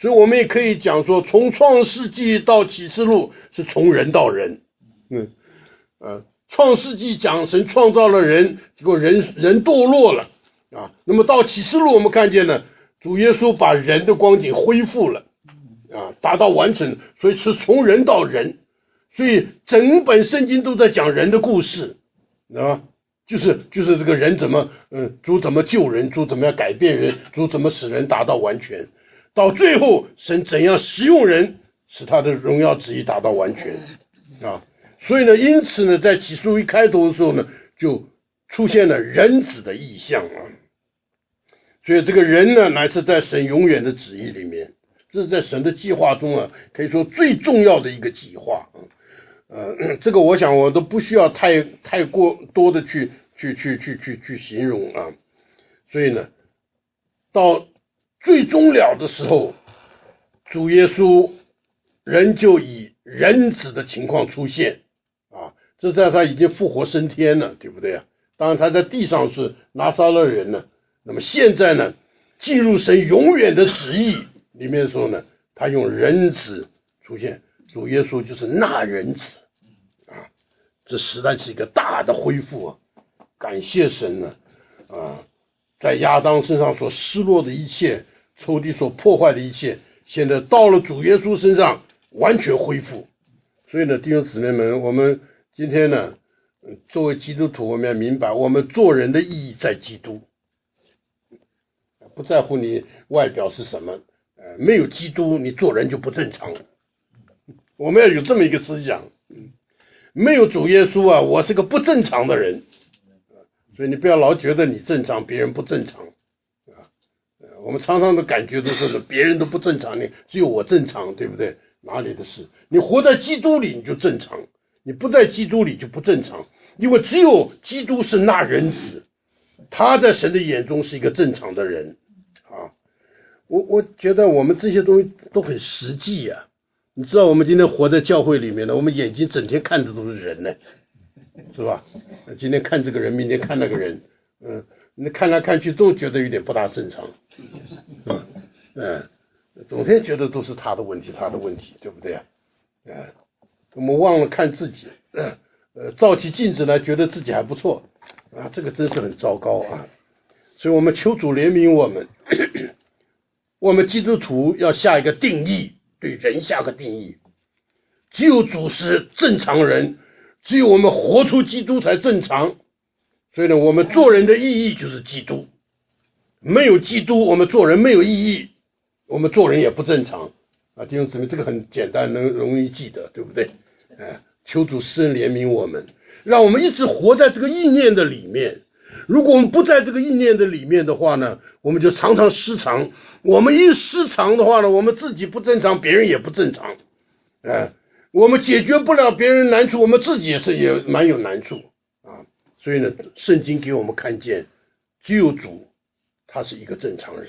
所以我们也可以讲说，从创世纪到启示录是从人到人。嗯，呃，创世纪讲神创造了人，结果人人堕落了啊。那么到启示录我们看见呢，主耶稣把人的光景恢复了啊，达到完成，所以是从人到人。所以整本圣经都在讲人的故事，知道吧？就是就是这个人怎么嗯，主怎么救人，主怎么样改变人，主怎么使人达到完全，到最后神怎样使用人，使他的荣耀旨意达到完全啊。所以呢，因此呢，在启示录一开头的时候呢，就出现了人子的意象啊。所以这个人呢，乃是在神永远的旨意里面，这是在神的计划中啊，可以说最重要的一个计划啊。呃，这个我想我都不需要太太过多的去去去去去去形容啊。所以呢，到最终了的时候，主耶稣人就以人子的情况出现啊，这在他已经复活升天了，对不对啊？当然他在地上是拿撒勒人呢，那么现在呢，进入神永远的旨意里面的时候呢，他用人子出现，主耶稣就是那人子啊，这实在是一个大的恢复啊！感谢神呢啊，在亚当身上所失落的一切，仇敌所破坏的一切，现在到了主耶稣身上完全恢复。所以呢，弟兄姊妹们，我们今天呢，作为基督徒，我们要明白，我们做人的意义在基督，不在乎你外表是什么。呃，没有基督，你做人就不正常。我们要有这么一个思想，没有主耶稣啊，我是个不正常的人。所以你不要老觉得你正常，别人不正常啊。我们常常的感觉都是别人都不正常，你只有我正常，对不对？哪里的事？你活在基督里你就正常，你不在基督里就不正常，因为只有基督是那人子，他在神的眼中是一个正常的人啊。我我觉得我们这些东西都很实际啊。你知道我们今天活在教会里面呢，我们眼睛整天看的都是人呢，是吧？今天看这个人，明天看那个人，嗯，你看来看去都觉得有点不大正常，嗯嗯，总天觉得都是他的问题，他的问题，对不对啊？嗯，我们忘了看自己，呃呃，照起镜子来觉得自己还不错啊，这个真是很糟糕啊！所以我们求主怜悯我们，我们基督徒要下一个定义，对人下个定义，只有主是正常人。只有我们活出基督才正常，所以呢，我们做人的意义就是基督。没有基督，我们做人没有意义，我们做人也不正常啊！弟兄姊妹，这个很简单，能容易记得，对不对？哎，求主施恩怜悯我们，让我们一直活在这个意念的里面。如果我们不在这个意念的里面的话呢，我们就常常失常。我们一失常的话呢，我们自己不正常，别人也不正常，哎。我们解决不了别人难处，我们自己也是也蛮有难处啊。所以呢，圣经给我们看见，只有主他是一个正常人。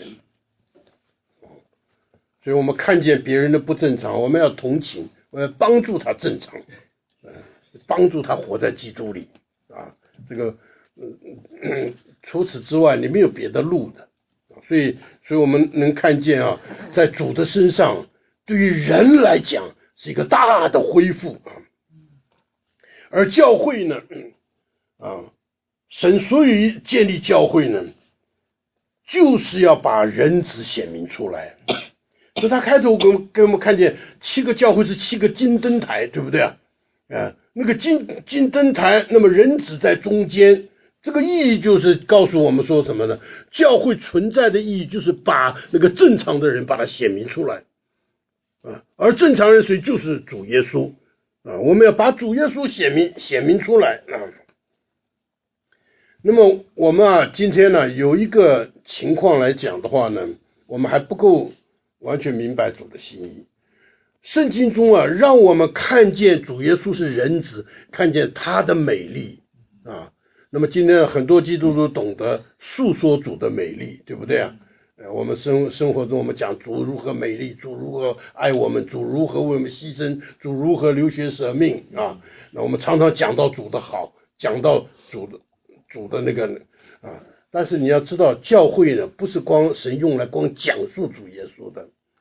所以我们看见别人的不正常，我们要同情，我要帮助他正常，呃、帮助他活在基督里啊。这个、呃、除此之外，你没有别的路的。所以，所以我们能看见啊，在主的身上，对于人来讲，是一个大的恢复啊，而教会呢，啊，神所以建立教会呢，就是要把人子显明出来。所以他开头给我们给我们看见七个教会是七个金灯台，对不对啊？啊，那个金金灯台，那么人子在中间，这个意义就是告诉我们说什么呢？教会存在的意义就是把那个正常的人把它显明出来。啊，而正常人谁就是主耶稣啊！我们要把主耶稣显明显明出来啊。那么我们啊，今天呢有一个情况来讲的话呢，我们还不够完全明白主的心意。圣经中啊，让我们看见主耶稣是人子，看见他的美丽啊。那么今天很多基督徒懂得诉说主的美丽，对不对啊？呃，我们生生活中我们讲主如何美丽，主如何爱我们，主如何为我们牺牲，主如何流血舍命啊。那我们常常讲到主的好，讲到主的主的那个啊。但是你要知道，教会呢不是光神用来光讲述主耶稣的，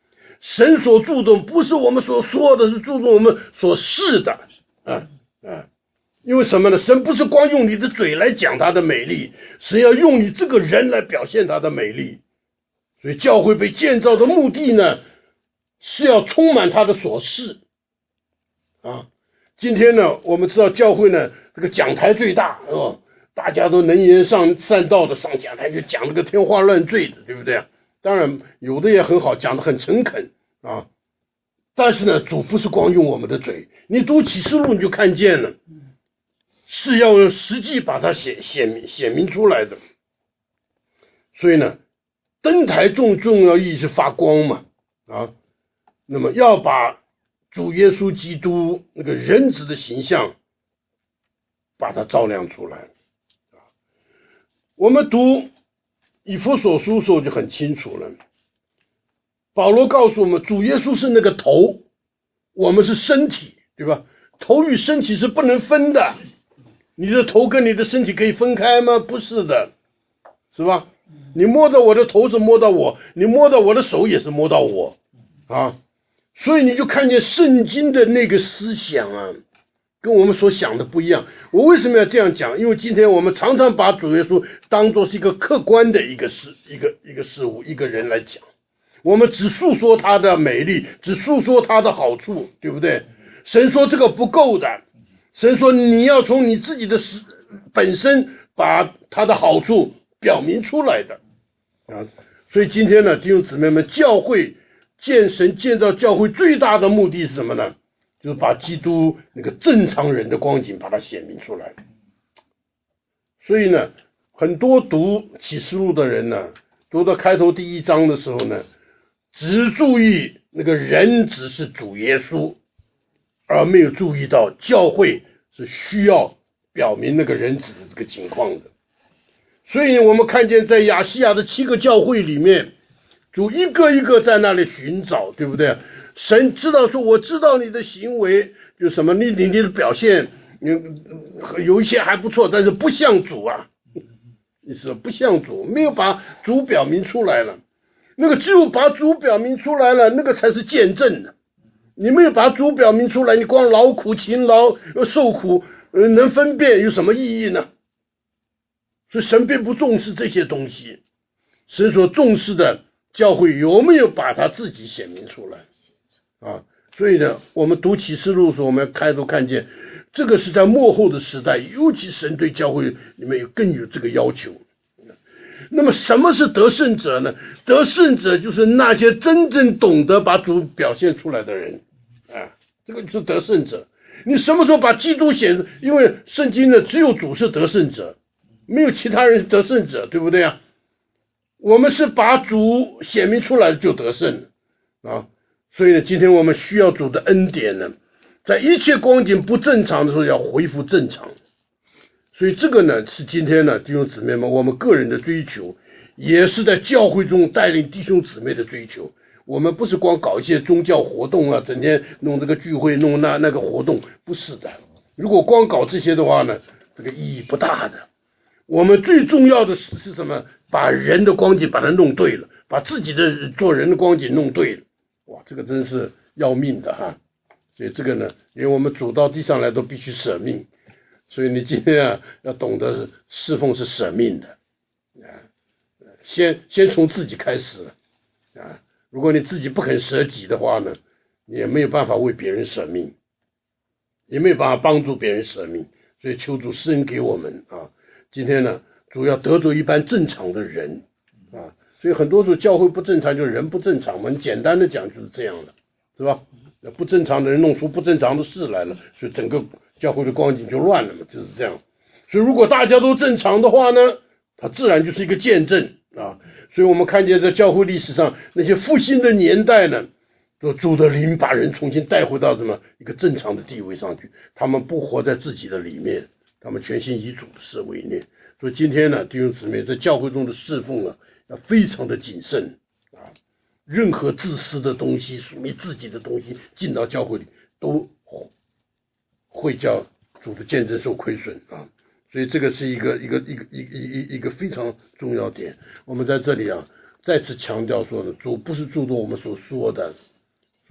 神所注重不是我们所说的，是注重我们所是的啊啊！因为什么呢？神不是光用你的嘴来讲他的美丽，神要用你这个人来表现他的美丽。所以教会被建造的目的呢，是要充满他的所是啊。今天呢，我们知道教会呢，这个讲台最大是吧？大家都能言上善道的上讲台就讲那个天花乱坠的，对不对？当然有的也很好，讲得很诚恳啊。但是呢，主不是光用我们的嘴，你读启示录你就看见了，是要用实际把它写写明写明出来的。所以呢，灯台重重要意义是发光嘛啊，那么要把主耶稣基督那个人子的形象把它照亮出来。我们读以弗所书的时候就很清楚了，保罗告诉我们，主耶稣是那个头，我们是身体，对吧？头与身体是不能分的，你的头跟你的身体可以分开吗？不是的，是吧？你摸到我的头是摸到我，你摸到我的手也是摸到我啊，所以你就看见圣经的那个思想啊，跟我们所想的不一样。我为什么要这样讲？因为今天我们常常把主耶稣当作是一个客观的一个事一个一个事物一个人来讲，我们只诉说他的美丽，只诉说他的好处，对不对？神说这个不够的，神说你要从你自己的本身把他的好处表明出来的啊。所以今天呢，弟兄姊妹们，教会建神建造教会最大的目的是什么呢？就是把基督那个正常人的光景把它显明出来。所以呢，很多读启示录的人呢，读到开头第一章的时候呢，只注意那个人只是主耶稣，而没有注意到教会是需要表明那个人子的这个情况的。所以我们看见在亚细亚的七个教会里面，主一个一个在那里寻找，对不对？神知道说，我知道你的行为，就什么你你的表现，有一些还不错，但是不像主啊，你说不像主，没有把主表明出来了。那个只有把主表明出来了，那个才是见证的。你没有把主表明出来，你光劳苦勤劳受苦，呃，能分辨有什么意义呢？所以神并不重视这些东西，神所重视的教会有没有把他自己显明出来啊？所以呢，我们读启示录的时候，我们开头看见这个是在末后的时代，尤其神对教会里面有更有这个要求。那么什么是得胜者呢？得胜者就是那些真正懂得把主表现出来的人啊，这个就是得胜者。你什么时候把基督显？因为圣经呢，只有主是得胜者，没有其他人是得胜者，对不对啊？我们是把主显明出来就得胜啊。所以呢，今天我们需要主的恩典呢，在一切光景不正常的时候要恢复正常。所以这个呢，是今天呢，弟兄姊妹们，我们个人的追求，也是在教会中带领弟兄姊妹的追求。我们不是光搞一些宗教活动啊，整天弄这个聚会，弄那那个活动，不是的。如果光搞这些的话呢，这个意义不大的。我们最重要的是是什么？把人的光景把它弄对了，把自己的做人的光景弄对了。哇，这个真是要命的哈。所以这个呢，因为我们主到地上来都必须舍命。所以你今天啊，要懂得侍奉是舍命的啊，先先从自己开始啊。如果你自己不肯舍己的话呢，你也没有办法为别人舍命，也没有办法帮助别人舍命。所以求主施恩给我们啊。今天呢，主要得着一般正常的人啊。所以很多时候教会不正常，就是人不正常嘛。你简单的讲就是这样的，是吧？不正常的人弄出不正常的事来了，所以整个教会的光景就乱了嘛，就是这样。所以如果大家都正常的话呢，它自然就是一个见证啊。所以我们看见在教会历史上那些复兴的年代呢，就主的灵把人重新带回到什么一个正常的地位上去，他们不活在自己的里面，他们全心以主的事为念。所以今天呢，弟兄姊妹在教会中的侍奉啊，要非常的谨慎啊。任何自私的东西，属于自己的东西进到教会里，都会叫主的见证受亏损啊。所以这个是一个一个一个一个一个一个非常重要点。我们在这里啊，再次强调说呢，主不是注重我们所说的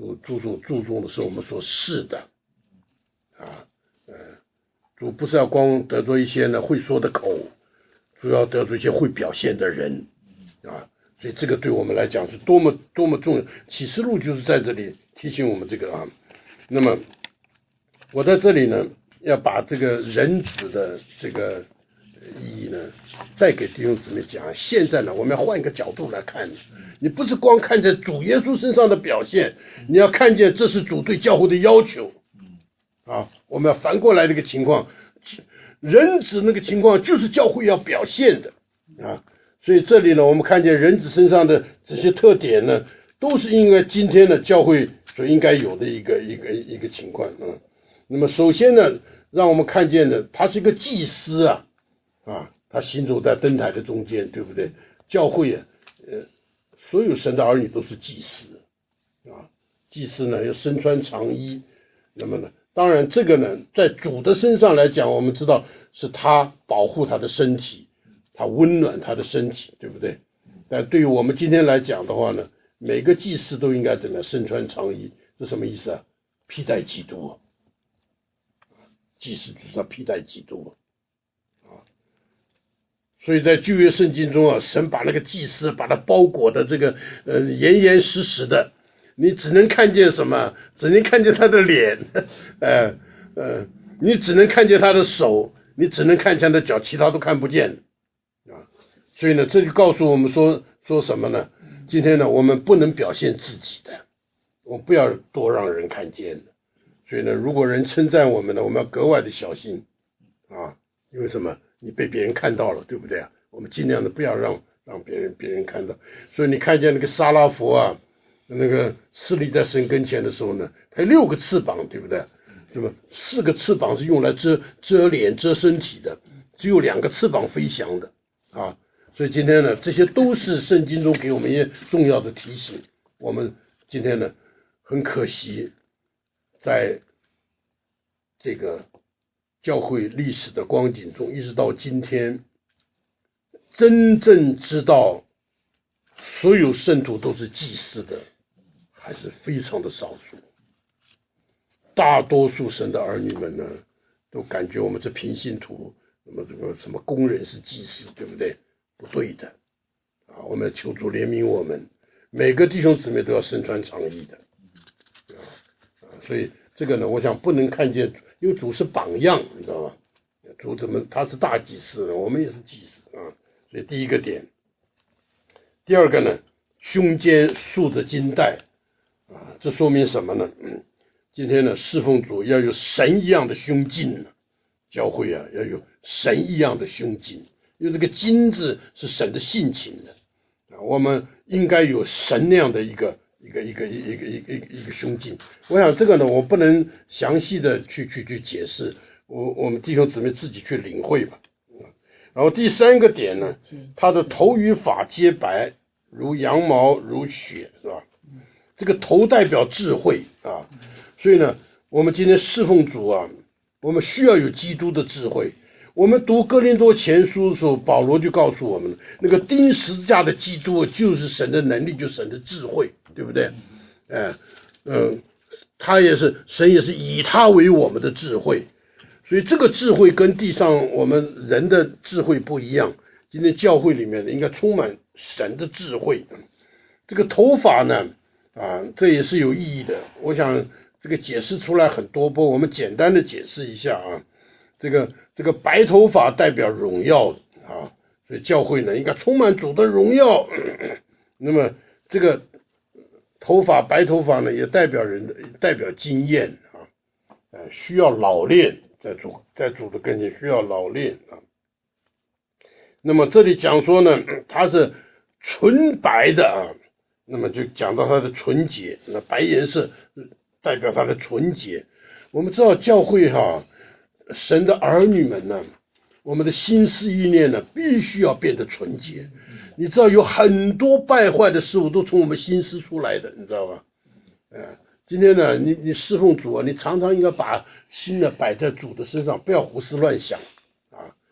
主主所注重的是我们所是的啊，呃，主不是要光得着一些呢会说的口，主要得着一些会表现的人啊，所以这个对我们来讲是多么多么重要。启示录就是在这里提醒我们这个啊。那么我在这里呢，要把这个人子的这个意义呢，再给弟兄姊妹讲。现在呢，我们要换一个角度来看，你不是光看在主耶稣身上的表现，你要看见这是主对教会的要求啊。我们要反过来这个情况，人子那个情况就是教会要表现的啊。所以这里呢，我们看见人子身上的这些特点呢，都是因为今天的教会所应该有的一个一个一个情况啊。那么首先呢，让我们看见的，他是一个祭司啊，啊，他行走在灯台的中间，对不对？教会啊，呃，所有神的儿女都是祭司啊，祭司呢要身穿长衣。那么呢，当然这个呢，在主的身上来讲，我们知道是他保护他的身体，他温暖他的身体，对不对？但对于我们今天来讲的话呢，每个祭司都应该怎么样？身穿长衣，这什么意思啊？披戴基督啊，祭司就是要披戴基督啊。所以在旧约圣经中啊，神把那个祭司把他包裹的这个呃严严实实的，你只能看见什么？只能看见他的脸，呃呃，你只能看见他的手，你只能看见他的脚，其他都看不见啊。所以呢，这就告诉我们说说什么呢？今天呢，我们不能表现自己的，我们不要多让人看见的。所以呢，如果人称赞我们呢，我们要格外的小心啊，因为什么？你被别人看到了，对不对啊？我们尽量的不要让让别人别人看到。所以你看见那个撒拉佛啊，那个侍立在神跟前的时候呢，他有六个翅膀，对不对？是吧？四个翅膀是用来遮遮脸遮身体的，只有两个翅膀飞翔的啊。所以今天呢，这些都是圣经中给我们一些重要的提醒。我们今天呢，很可惜，在这个教会历史的光景中，一直到今天，真正知道所有圣徒都是祭司的，还是非常的少数。大多数神的儿女们呢，都感觉我们是平信徒，那么这个什么工人是祭司，对不对？不对的啊！我们要求主怜悯我们，每个弟兄姊妹都要身穿长衣的啊！所以这个呢，我想不能看见，因为主是榜样，你知道吗？主怎么他是大祭司，我们也是祭司啊！所以第一个点，第二个呢，胸间束着金带啊，这说明什么呢？嗯、今天呢，侍奉主要有神一样的胸襟，教会啊要有神一样的胸襟。因为这个金字是神的性情的啊，我们应该有神那样的一个一个一个一个一个一个胸襟。我想这个呢，我不能详细的去去去解释，我我们弟兄姊妹自己去领会吧。然后第三个点呢，他的头与发皆白，如羊毛如雪，是吧？这个头代表智慧啊，所以呢，我们今天侍奉主啊，我们需要有基督的智慧。我们读哥林多前书的时候，保罗就告诉我们，那个钉十字架的基督就是神的能力，就是神的智慧，对不对？哎，嗯，他也是神，也是以他为我们的智慧，所以这个智慧跟地上我们人的智慧不一样。今天教会里面应该充满神的智慧。这个头发呢，啊，这也是有意义的。我想这个解释出来很多，不过我们简单的解释一下啊。这个这个白头发代表荣耀啊，所以教会呢应该充满主的荣耀。那么这个头发白头发呢也代表人的代表经验啊，呃需要老练，在主在主的跟前需要老练啊。那么这里讲说呢，它是纯白的啊，那么就讲到它的纯洁，那白颜色代表它的纯洁。我们知道教会哈、啊。神的儿女们呢，我们的心思意念呢，必须要变得纯洁。你知道有很多败坏的事物都从我们心思出来的，你知道吧？呃，今天呢，你你侍奉主啊，你常常应该把心呢摆在主的身上，不要胡思乱想啊。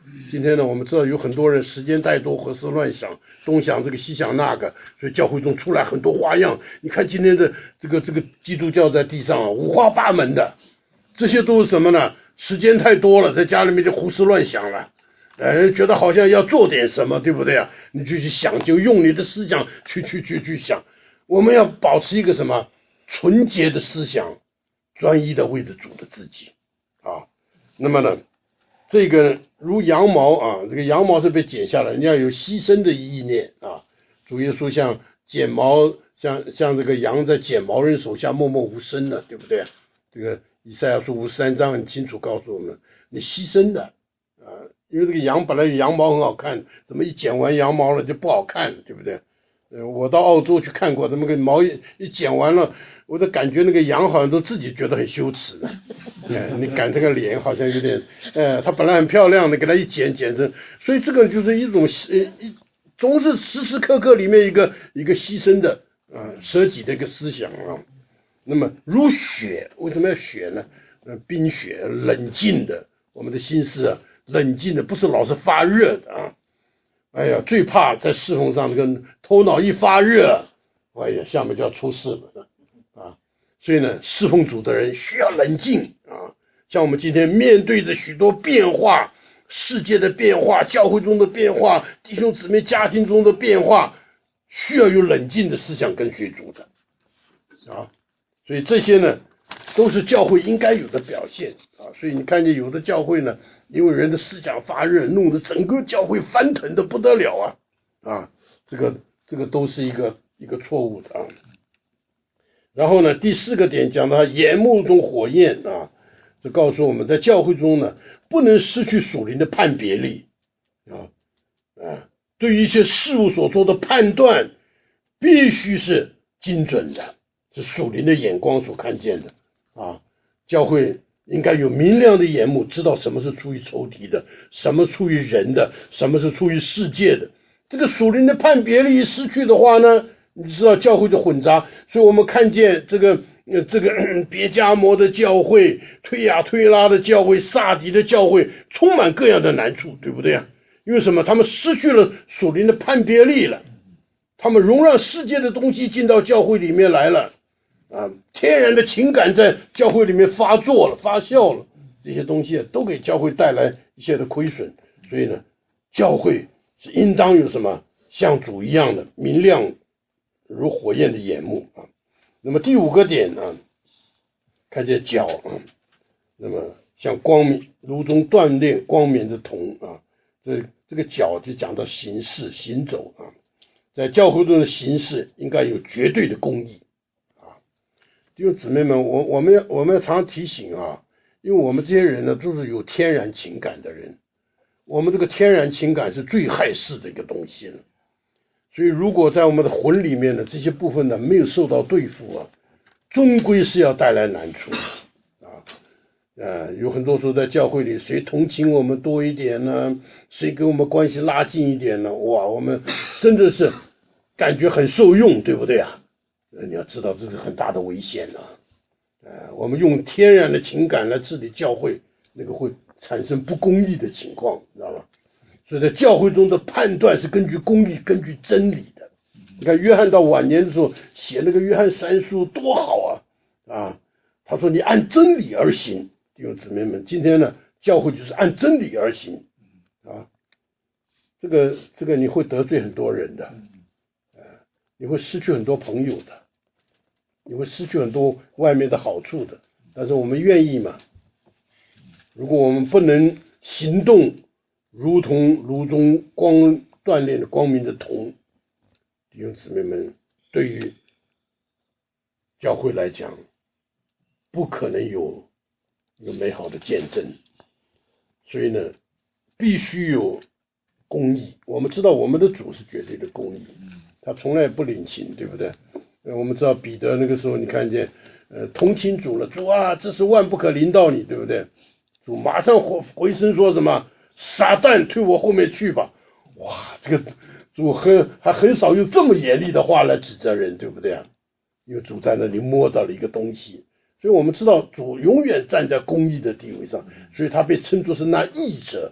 今天呢，我们知道有很多人时间太多，胡思乱想，东想这个西想那个，所以教会中出来很多花样。你看今天的这个这个基督教在地上啊，五花八门的，这些都是什么呢？时间太多了，在家里面就胡思乱想了，哎，觉得好像要做点什么，对不对啊？你就去想，就用你的思想去去去去想。我们要保持一个什么纯洁的思想，专一的为着主的自己啊。那么呢，这个如羊毛啊，这个羊毛是被剪下来，人家有牺牲的意念啊。主耶稣像剪毛，像像这个羊在剪毛人手下默默无声的，对不对？这个以赛亚书五十三章很清楚告诉我们，你牺牲的啊，因为这个羊本来羊毛很好看，怎么一剪完羊毛了就不好看，对不对？呃，我到澳洲去看过，他们个毛一一剪完了，我都感觉那个羊好像都自己觉得很羞耻的。哎，你赶这个脸好像有点，呃，它本来很漂亮的，给它一剪剪成，所以这个就是一种呃一，总是时时刻刻里面一个一个牺牲的啊舍己的一个思想啊。那么如雪，为什么要雪呢？呃，冰雪冷静的，我们的心思啊冷静的，不是老是发热的啊。哎呀，最怕在侍奉上跟头脑一发热，哎呀，下面就要出事了啊！所以呢，侍奉主的人需要冷静啊。像我们今天面对着许多变化，世界的变化，教会中的变化，弟兄姊妹家庭中的变化，需要有冷静的思想跟随主的啊。所以这些呢，都是教会应该有的表现啊。所以你看见有的教会呢，因为人的思想发热，弄得整个教会翻腾的不得了啊啊，这个这个都是一个一个错误的啊。然后呢，第四个点讲到眼目中火焰啊，就告诉我们在教会中呢，不能失去属灵的判别力啊啊，对于一些事物所做的判断，必须是精准的，是属灵的眼光所看见的啊。教会应该有明亮的眼目，知道什么是出于仇敌的，什么出于人的，什么是出于世界的。这个属灵的判别力失去的话呢，你知道教会的混杂。所以我们看见这个呃这个别迦摩的教会，推雅推拉的教会，撒底的教会，充满各样的难处，对不对啊？因为什么？他们失去了属灵的判别力了，他们容让世界的东西进到教会里面来了。啊，天然的情感在教会里面发作了、发酵了，这些东西都给教会带来一些的亏损。所以呢，教会是应当有什么像主一样的明亮如火焰的眼目啊。那么第五个点呢，看见脚啊，那么像光明如中锻炼光明的铜啊，这这个脚就讲到行事行走啊，在教会中的行事应该有绝对的公义。弟兄姊妹们，我我们要我们要常常提醒啊，因为我们这些人呢都是有天然情感的人，我们这个天然情感是最害世的一个东西了。所以如果在我们的魂里面呢，这些部分呢没有受到对付啊，终归是要带来难处啊。呃，有很多时候在教会里，谁同情我们多一点呢？谁跟我们关系拉近一点呢？哇，我们真的是感觉很受用，对不对啊？你要知道这是很大的危险啊！呃，我们用天然的情感来治理教会，那个会产生不公义的情况，知道吧？所以在教会中的判断是根据公义、根据真理的。你看约翰到晚年的时候写那个约翰三书多好啊！啊，他说你按真理而行，弟兄姊妹们，今天呢，教会就是按真理而行啊。这个这个你会得罪很多人的，呃，你会失去很多朋友的。你会失去很多外面的好处的，但是我们愿意吗？如果我们不能行动如同炉中光锻炼的光明的铜，弟兄姊妹们，对于教会来讲，不可能有一个美好的见证。所以呢，必须有公义。我们知道我们的主是绝对的公义，他从来不领情，对不对？我们知道彼得那个时候，你看见，呃，同情主了，主啊，这是万不可临到你，对不对？主马上回回声说什么？撒旦，退我后面去吧！哇，这个主很还很少用这么严厉的话来指责人，对不对啊？因为主在那里摸到了一个东西，所以我们知道主永远站在公义的地位上，所以他被称作是那义者。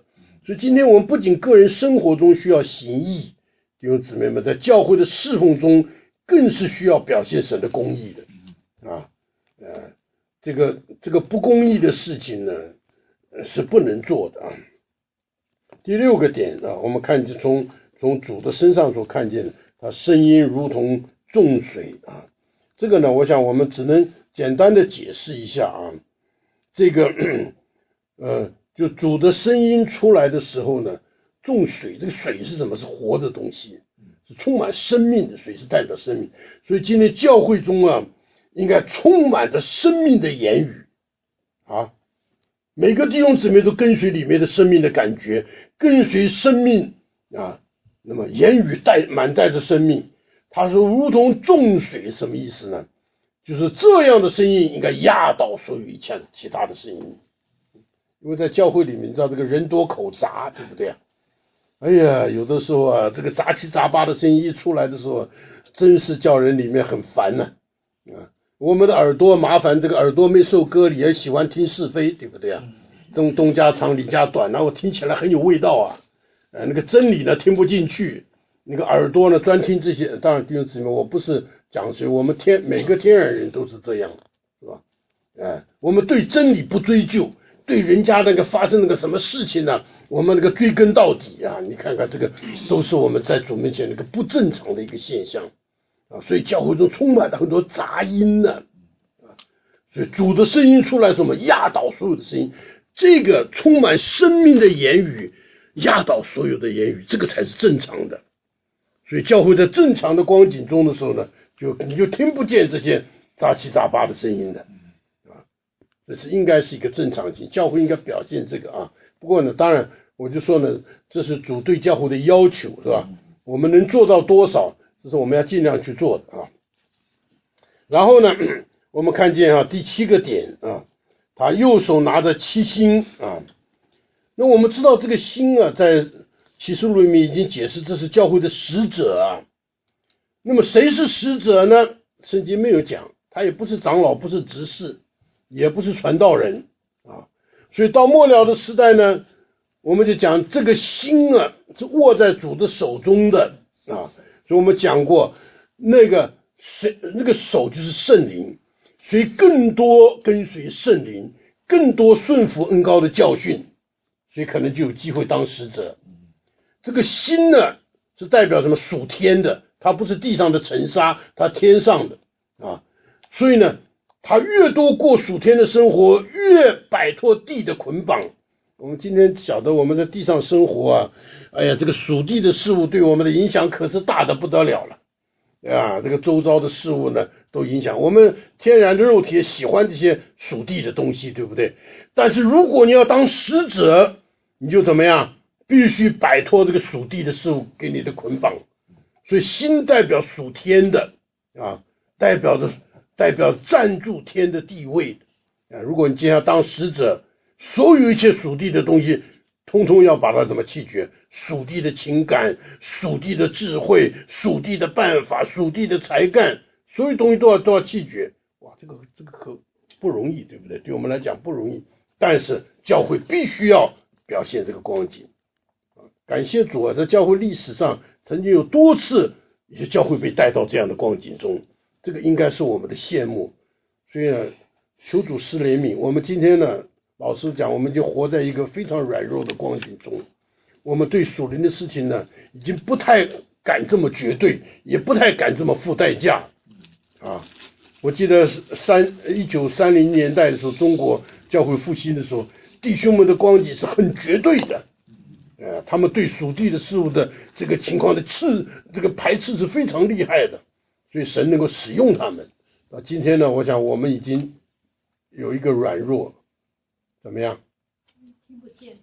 所以今天我们不仅个人生活中需要行义，弟兄姊妹们，在教会的侍奉中更是需要表现神的公义的啊，呃，这个这个不公义的事情呢，是不能做的啊。第六个点啊，我们看见从从主的身上所看见的，他声音如同众水啊。这个呢，我想我们只能简单的解释一下啊。这个呃，就主的声音出来的时候呢，众水，这个水是什么？是活的东西，是充满生命的，水是代表生命。所以今天教会中啊，应该充满着生命的言语啊。每个弟兄姊妹都跟随里面的生命的感觉，跟随生命啊。那么言语带满带着生命，他说如同众水，什么意思呢？就是这样的声音应该压倒所有一切其他的声音。因为在教会里面，你知道这个人多口杂，对不对啊？哎呀，有的时候啊，这个杂七杂八的声音一出来的时候，真是叫人里面很烦呢、啊。啊，我们的耳朵麻烦，这个耳朵没受割礼，也喜欢听是非，对不对啊？东东家长李家短，然后听起来很有味道啊。呃，那个真理呢听不进去，那个耳朵呢专听这些。当然弟兄姊妹，我不是讲谁，我们天每个天然人都是这样，是吧？呃，我们对真理不追究，对人家那个发生那个什么事情呢、啊，我们那个追根到底啊。你看看这个，都是我们在主面前那个不正常的一个现象啊。所以教会中充满了很多杂音呢、啊，所以主的声音出来，什么压倒所有的声音，这个充满生命的言语压倒所有的言语，这个才是正常的。所以教会在正常的光景中的时候呢，就你就听不见这些杂七杂八的声音的啊，这是应该是一个正常性，教会应该表现这个啊。不过呢，当然我就说呢，这是主对教会的要求，是吧？我们能做到多少，这是我们要尽量去做的啊。然后呢，我们看见啊，第七个点啊，他右手拿着七星啊。那我们知道这个星啊，在启示录里面已经解释，这是教会的使者啊。那么谁是使者呢？圣经没有讲，他也不是长老，不是执事，也不是传道人啊。所以到末了的时代呢，我们就讲这个星啊是握在主的手中的啊。所以我们讲过，那个谁，那个手就是圣灵，所以更多跟随圣灵，更多顺服恩膏的教训。所以可能就有机会当使者。这个星呢，是代表什么？属天的，它不是地上的尘沙，它天上的啊。所以呢，他越多过属天的生活，越摆脱地的捆绑。我们今天晓得我们在地上生活啊，哎呀，这个属地的事物对我们的影响可是大的不得了了啊。这个周遭的事物呢，都影响我们天然的肉体，喜欢这些属地的东西，对不对？但是如果你要当使者，你就怎么样？必须摆脱这个属地的事物给你的捆绑。所以星代表属天的啊，代表着代表站住天的地位啊。如果你今天要当使者，所有一切属地的东西，通通要把它怎么弃绝？属地的情感、属地的智慧、属地的办法、属地的才干，所有东西都要都要弃绝。哇，这个这个可不容易，对不对？对我们来讲不容易。但是教会必须要表现这个光景啊！感谢主啊，在教会历史上曾经有多次有些教会被带到这样的光景中，这个应该是我们的羡慕。所以呢，求主施怜悯。我们今天呢，老实讲，我们就活在一个非常软弱的光景中。我们对属灵的事情呢，已经不太敢这么绝对，也不太敢这么付代价啊！我记得三一九三零年代的时候，中国教会复兴的时候，弟兄们的光景是很绝对的，呃，他们对属地的事物的这个情况的斥，这个排斥是非常厉害的，所以神能够使用他们。啊，今天呢，我想我们已经有一个软弱，怎么样？ 听不见。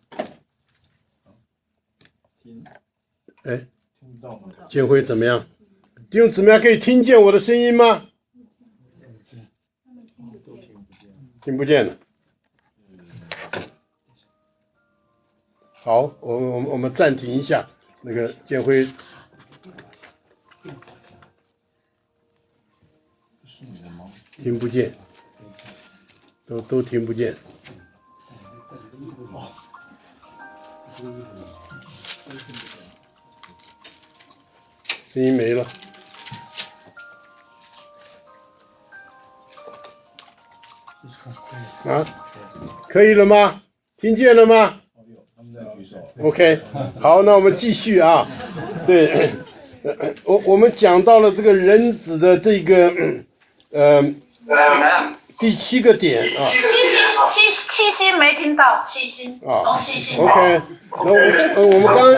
听，哎，听不到吗？建辉怎么样？弟兄姊妹可以听见我的声音吗？听不见了。好，我我们我们暂停一下，那个建辉。听不见，都都听不见。 声音没了。啊，可以了吗？听见了吗 ？OK， 好，那我们继续啊。对，我我们讲到了这个人子的这个呃第七个点啊。 七星七七星没听到，七星啊，东七星。 OK， 那我呃我们刚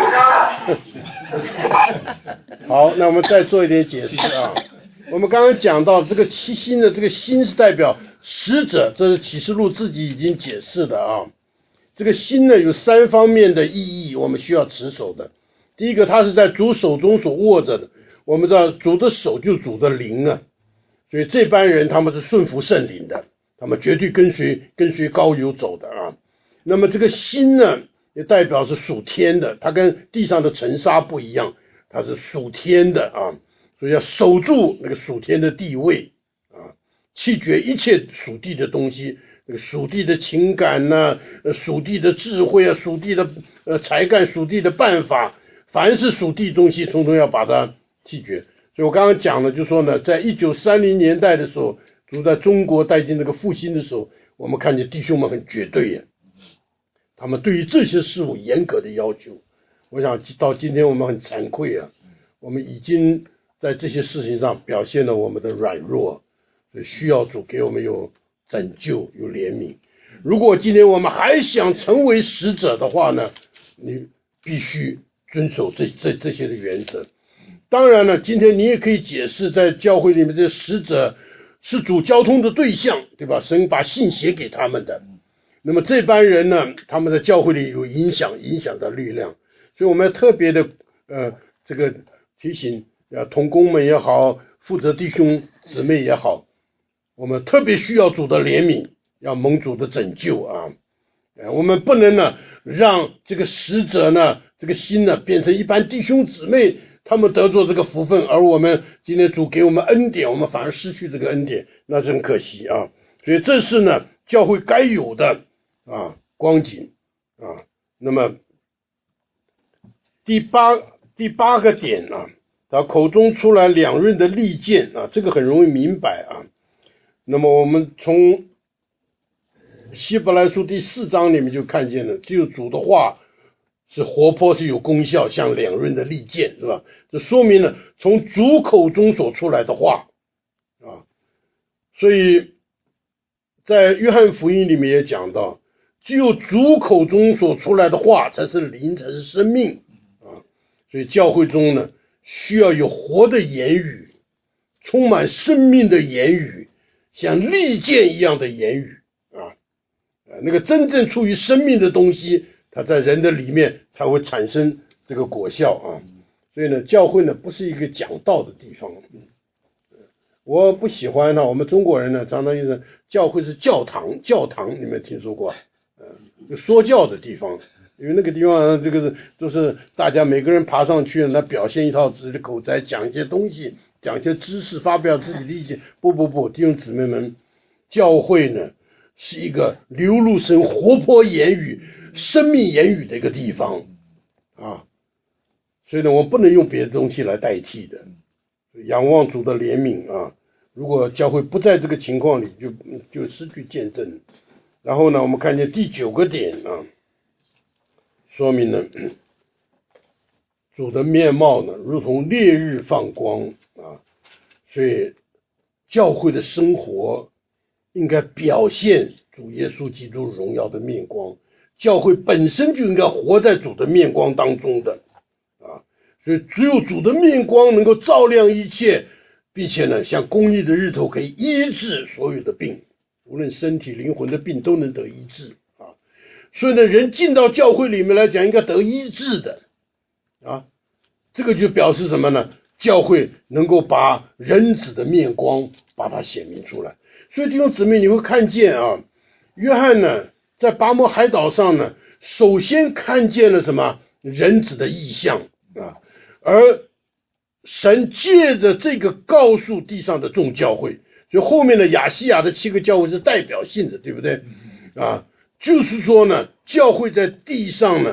好，那我们再做一点解释啊。我们刚刚讲到这个七星的这个星是代表使者，这是启示录自己已经解释的啊。这个星呢有三方面的意义，我们需要持守的。第一个，它是在主手中所握着的。我们知道主的手就主的灵啊，所以这班人他们是顺服圣灵的，他们绝对跟随跟随膏油走的啊。那么这个星呢，也代表是属天的，它跟地上的尘沙不一样，它是属天的啊。所以要守住那个属天的地位啊，弃绝一切属地的东西，那个属地的情感呐、啊，属地的智慧啊，属地的呃才干，属地的办法，凡是属地东西，统统要把它弃绝。所以我刚刚讲了，就说呢，在一九三零年代的时候，主在中国带进这个复兴的时候，我们看见弟兄们很绝对呀，他们对于这些事物严格的要求。我想到今天我们很惭愧啊，我们已经在这些事情上表现了我们的软弱，所以需要主给我们有拯救，有怜悯。如果今天我们还想成为使者的话呢，你必须遵守这这这些的原则。当然了，今天你也可以解释，在教会里面这使者是主交通的对象，对吧？神把信写给他们的，那么这班人呢，他们在教会里有影响影响的力量，所以我们要特别的呃这个提醒。啊，同工们也好，负责弟兄姊妹也好，我们特别需要主的怜悯，要蒙主的拯救啊！呃，我们不能呢让这个使者呢，这个心呢变成一般弟兄姊妹他们得着这个福分，而我们今天主给我们恩典，我们反而失去这个恩典，那是很可惜啊！所以这是呢教会该有的啊光景啊。那么第八第八个点啊。他口中出来两刃的利剑啊，这个很容易明白啊。那么我们从希伯来书第四章里面就看见了，只有主的话是活泼，是有功效，像两刃的利剑，是吧？这说明了从主口中所出来的话啊。所以在约翰福音里面也讲到，只有主口中所出来的话才是灵，才是生命啊。所以教会中呢，需要有活的言语，充满生命的言语，像利剑一样的言语啊，那个真正出于生命的东西，它在人的里面才会产生这个果效啊。所以呢，教会呢不是一个讲道的地方。我不喜欢呢，我们中国人呢常常就是教会是教堂，教堂你们听说过？呃，说教的地方。因为那个地方这个都是大家每个人爬上去，那表现一套自己的口才，讲一些东西，讲一些知识，发表自己的意见。不不不，弟兄姊妹们，教会呢是一个流露神活泼言语、生命言语的一个地方啊，所以呢，我们不能用别的东西来代替的。仰望主的怜悯啊，如果教会不在这个情况里，就就失去见证。然后呢，我们看见第九个点啊。说明呢，主的面貌呢，如同烈日放光啊，所以教会的生活应该表现主耶稣基督荣耀的面光，教会本身就应该活在主的面光当中的啊，所以只有主的面光能够照亮一切，并且呢，像公义的日头可以医治所有的病，无论身体灵魂的病都能得医治。所以呢，人进到教会里面来讲，应该得医治的啊，这个就表示什么呢？教会能够把人子的面光把它显明出来。所以弟兄姊妹，你会看见啊，约翰呢在拔摩海岛上呢，首先看见了什么？人子的异象啊，而神借着这个告诉地上的众教会，所以后面的亚细亚的七个教会是代表性的，对不对啊？就是说呢，教会在地上呢，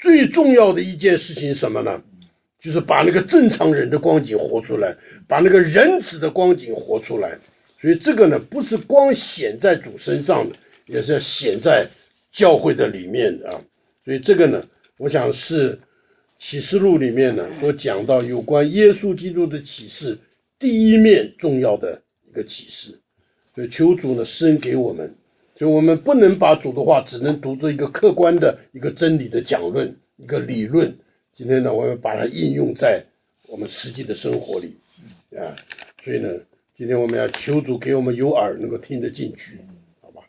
最重要的一件事情是什么呢？就是把那个正常人的光景活出来，把那个人子的光景活出来。所以这个呢，不是光显在主身上的，也是要显在教会的里面的啊。所以这个呢，我想是启示录里面呢所讲到有关耶稣基督的启示第一面重要的一个启示。所以求主呢施恩给我们，所以我们不能把主的话只能读作一个客观的一个真理的讲论，一个理论。今天呢，我们把它应用在我们实际的生活里啊。所以呢，今天我们要求主给我们有耳能够听得进去，好吧？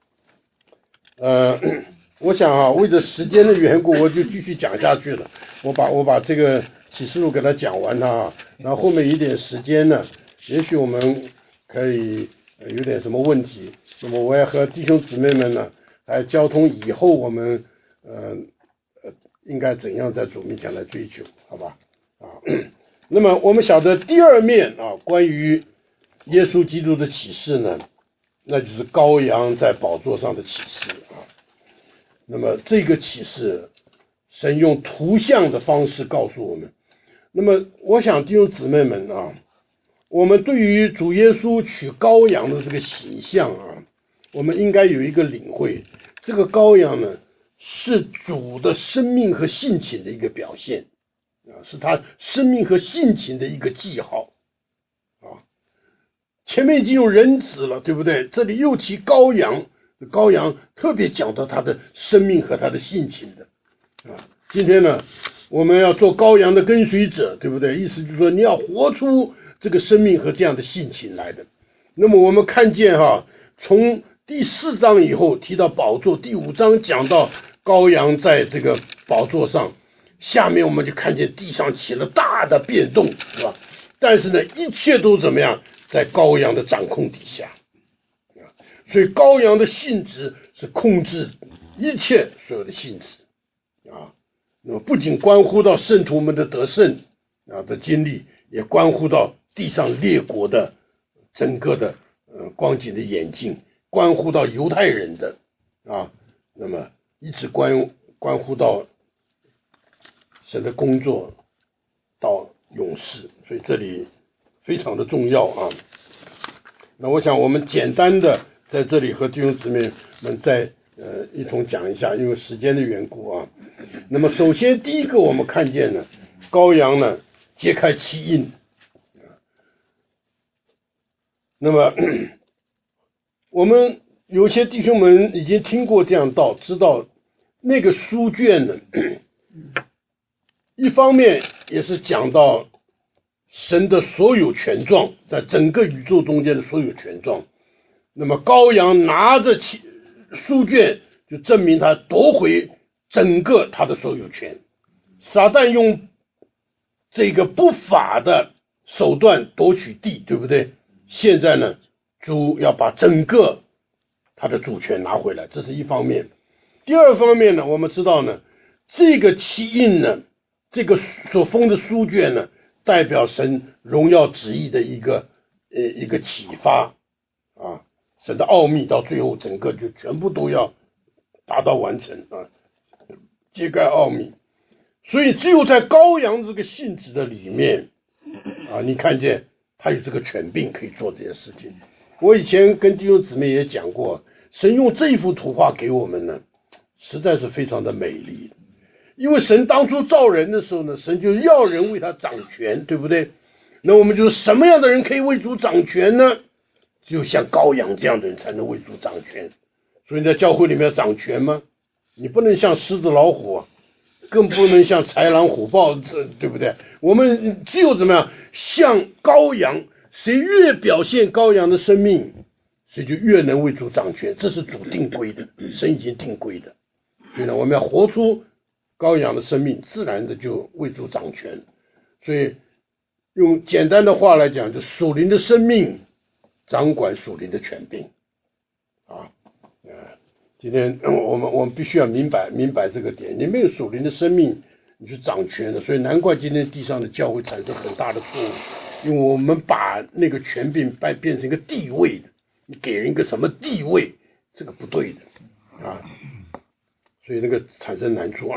呃，我想啊，为着时间的缘故，我就继续讲下去了。我把我把这个启示录给他讲完它啊，然后后面一点时间呢，也许我们可以、呃、有点什么问题，那么我也和弟兄姊妹们呢来交通以后我们呃呃应该怎样在主面前来追求，好吧？啊，那么我们晓得第二面啊，关于耶稣基督的启示呢，那就是羔羊在宝座上的启示啊。那么这个启示，神用图像的方式告诉我们。那么我想弟兄姊妹们啊，我们对于主耶稣取羔羊的这个形象啊，我们应该有一个领会，这个羔羊呢是主的生命和性情的一个表现啊，是他生命和性情的一个记号啊。前面已经有人子了，对不对？这里又提羔羊，羔羊特别讲到他的生命和他的性情的啊。今天呢，我们要做羔羊的跟随者，对不对？意思就是说你要活出这个生命和这样的性情来的。那么我们看见哈，从第四章以后提到宝座，第五章讲到羔羊在这个宝座上，下面我们就看见地上起了大的变动，是吧？但是呢，一切都怎么样？在羔羊的掌控底下，所以羔羊的性质是控制一切所有的性质啊。那么不仅关乎到圣徒们的得胜啊的经历，也关乎到地上列国的整个的呃光景的演进，关乎到犹太人的啊，那么一直关关乎到神的工作到永世，所以这里非常的重要啊。那我想我们简单的在这里和弟兄姊妹们再呃一同讲一下，因为时间的缘故啊。那么首先第一个我们看见呢，羔羊呢揭开七印，那么我们有些弟兄们已经听过这样道，知道那个书卷呢，一方面也是讲到神的所有权状，在整个宇宙中间的所有权状。那么羔羊拿着书卷，就证明他夺回整个他的所有权。撒旦用这个不法的手段夺取地，对不对？现在呢，主要把整个他的主权拿回来，这是一方面。第二方面呢，我们知道呢，这个七印呢，这个所封的书卷呢，代表神荣耀旨意的一个呃一个启发啊，神的奥秘到最后整个就全部都要达到完成啊，揭开奥秘。所以只有在羔羊这个性质的里面啊，你看见他有这个权柄可以做这些事情。我以前跟弟兄姊妹也讲过，神用这幅图画给我们呢，实在是非常的美丽。因为神当初造人的时候呢，神就要人为他掌权，对不对？那我们就什么样的人可以为主掌权呢？就像羔羊这样的人才能为主掌权。所以在教会里面要掌权吗？你不能像狮子老虎，更不能像豺狼虎豹，这对不对？我们只有怎么样，像羔羊，谁越表现羔羊的生命，谁就越能为主掌权，这是主定规的，神已经定规的。所以呢，我们要活出羔羊的生命，自然的就为主掌权。所以用简单的话来讲，就属灵的生命掌管属灵的权柄啊。呃，今天我们我们必须要明白明白这个点，你没有属灵的生命，你去掌权的，所以难怪今天地上的教会产生很大的错误，因为我们把那个权柄变变成一个地位的，你给人一个什么地位，这个不对的啊，所以那个产生难处啊。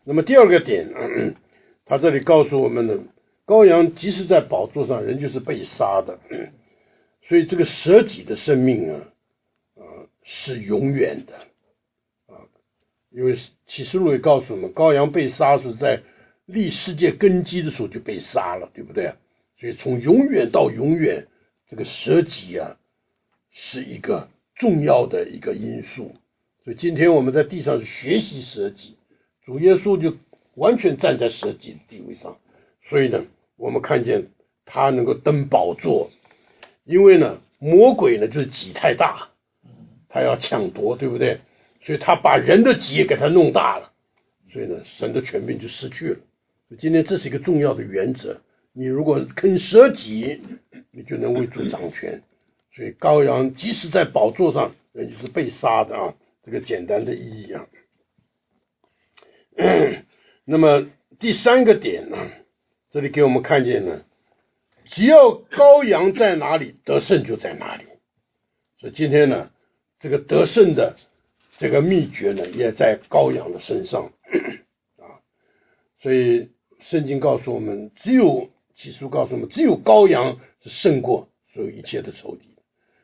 那么第二个点，他这里告诉我们呢，羔羊即使在宝座上，人就是被杀的，所以这个舍己的生命啊，呃，是永远的啊。因为启示录也告诉我们，羔羊被杀是在立世界根基的时候就被杀了，对不对啊？所以从永远到永远，这个舍己啊，是一个重要的一个因素。所以今天我们在地上学习舍己，主耶稣就完全站在舍己的地位上。所以呢，我们看见他能够登宝座，因为呢，魔鬼呢就是己太大，他要抢夺，对不对？所以他把人的己给他弄大了，所以呢，神的权柄就失去了。所以今天这是一个重要的原则，你如果肯舍己，你就能为主掌权。所以羔羊即使在宝座上，人就是被杀的啊，这个简单的意义啊。那么第三个点呢，这里给我们看见呢，只要羔羊在哪里，得胜就在哪里。所以今天呢，这个得胜的这个秘诀呢，也在羔羊的身上啊。所以圣经告诉我们，只有启示告诉我们，只有羔羊是胜过所有一切的仇敌。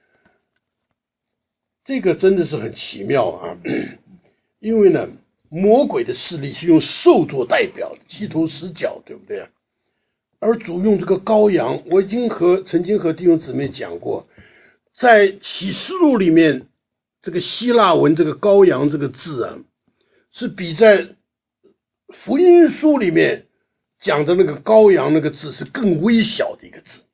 这个真的是很奇妙啊，因为呢，魔鬼的势力是用兽做代表，七头十脚，对不对啊？而主用这个羔羊，我已经和曾经和弟兄姊妹讲过，在启示录里面，这个希腊文这个羔羊这个字啊，是比在福音书里面讲的那个羔羊那个字是更微小的一个字。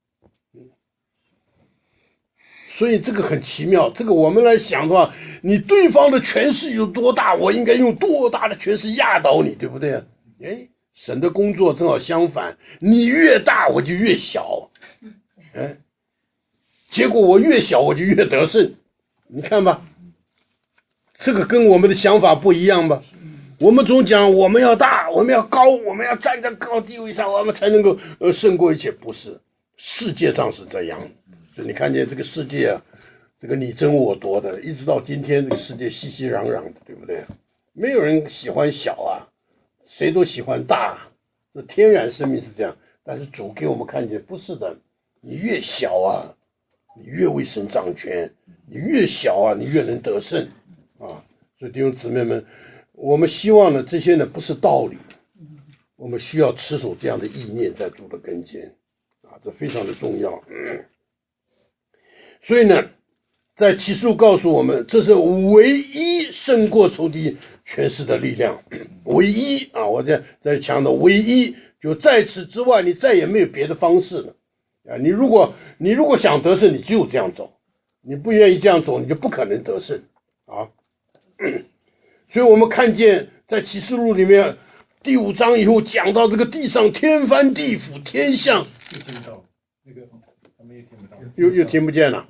所以这个很奇妙，这个我们来想的话，你对方的权势有多大，我应该用多大的权势压倒你，对不对？哎，神的工作正好相反，你越大我就越小，哎，结果我越小我就越得胜，你看吧，这个跟我们的想法不一样吧？我们总讲我们要大，我们要高，我们要站在高地位上，我们才能够呃胜过一切，不是，世界上是这样。所以你看见这个世界啊，这个你争我夺的，一直到今天这个世界熙熙攘攘的，对不对？没有人喜欢小啊，谁都喜欢大，这天然生命是这样。但是主给我们看见不是的，你越小啊，你越为神掌权，你越小啊，你越能得胜啊。所以弟兄姊妹们，我们希望呢，这些呢不是道理，我们需要持守这样的意念在主的跟前啊，这非常的重要。嗯所以呢，在启示录告诉我们，这是唯一胜过仇敌权势的力量，唯一啊！我在在强调唯一，就在此之外，你再也没有别的方式了啊！你如果你如果想得胜，你只有这样走，你不愿意这样走，你就不可能得胜啊！所以我们看见在启示录里面第五章以后讲到这个地上天翻地覆，天象， 又听到那个，他们也听不到， 又又听不见了。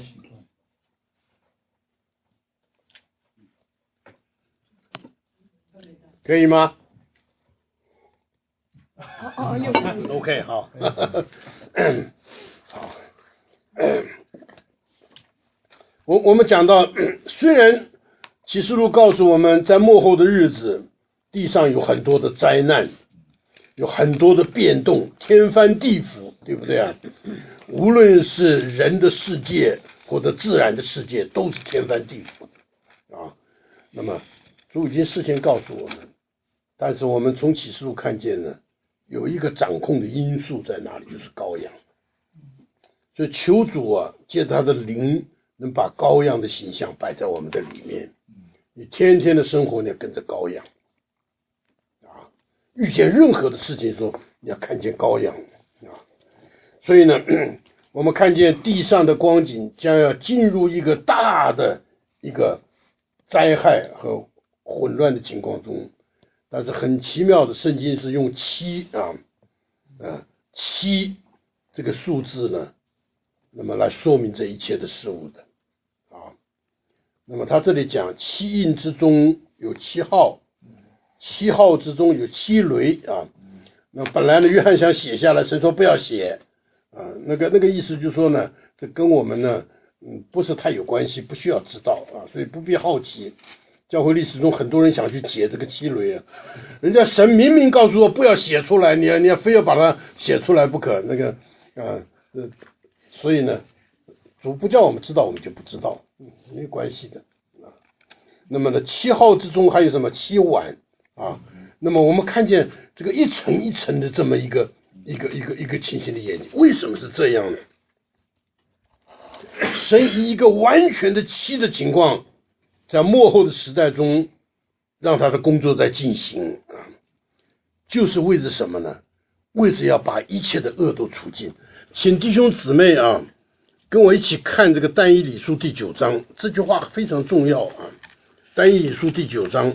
可以吗？ 哦哦，又 OK， 好，好，我我们讲到，虽然启示录告诉我们在末后的日子，地上有很多的灾难，有很多的变动，天翻地覆，对不对啊？无论是人的世界或者自然的世界，都是天翻地覆的啊。那么主已经事先告诉我们，但是我们从启示录看见呢，有一个掌控的因素在哪里，就是羔羊。所以求主啊，借他的灵，能把羔羊的形象摆在我们的里面。你天天的生活，你要跟着羔羊啊，遇见任何的事情的时候，你要看见羔羊啊。所以呢，我们看见地上的光景将要进入一个大的一个灾害和混乱的情况中。但是很奇妙的，圣经是用七啊，啊七这个数字呢，那么来说明这一切的事物的啊。那么他这里讲七印之中有七号，七号之中有七雷啊。那本来呢，约翰想写下来，神说不要写啊。那个那个意思就是说呢，这跟我们呢，嗯，不是太有关系，不需要知道啊，所以不必好奇。 教会历史中很多人想去解这个七雷啊，人家神明明告诉我不要写出来，你要你要非要把它写出来不可，那个啊呃，所以呢，主不叫我们知道，我们就不知道，嗯，没有关系的啊。那么呢，七号之中还有什么七碗啊？那么我们看见这个一层一层的这么一个一个一个一个情形的演绎，为什么是这样呢？神以一个完全的七的情况，在末后的时代中，让他的工作在进行啊，就是为着什么呢？为着要把一切的恶都除尽。请弟兄姊妹啊，跟我一起看这个但以理书第九章，这句话非常重要啊。但以理书第九章，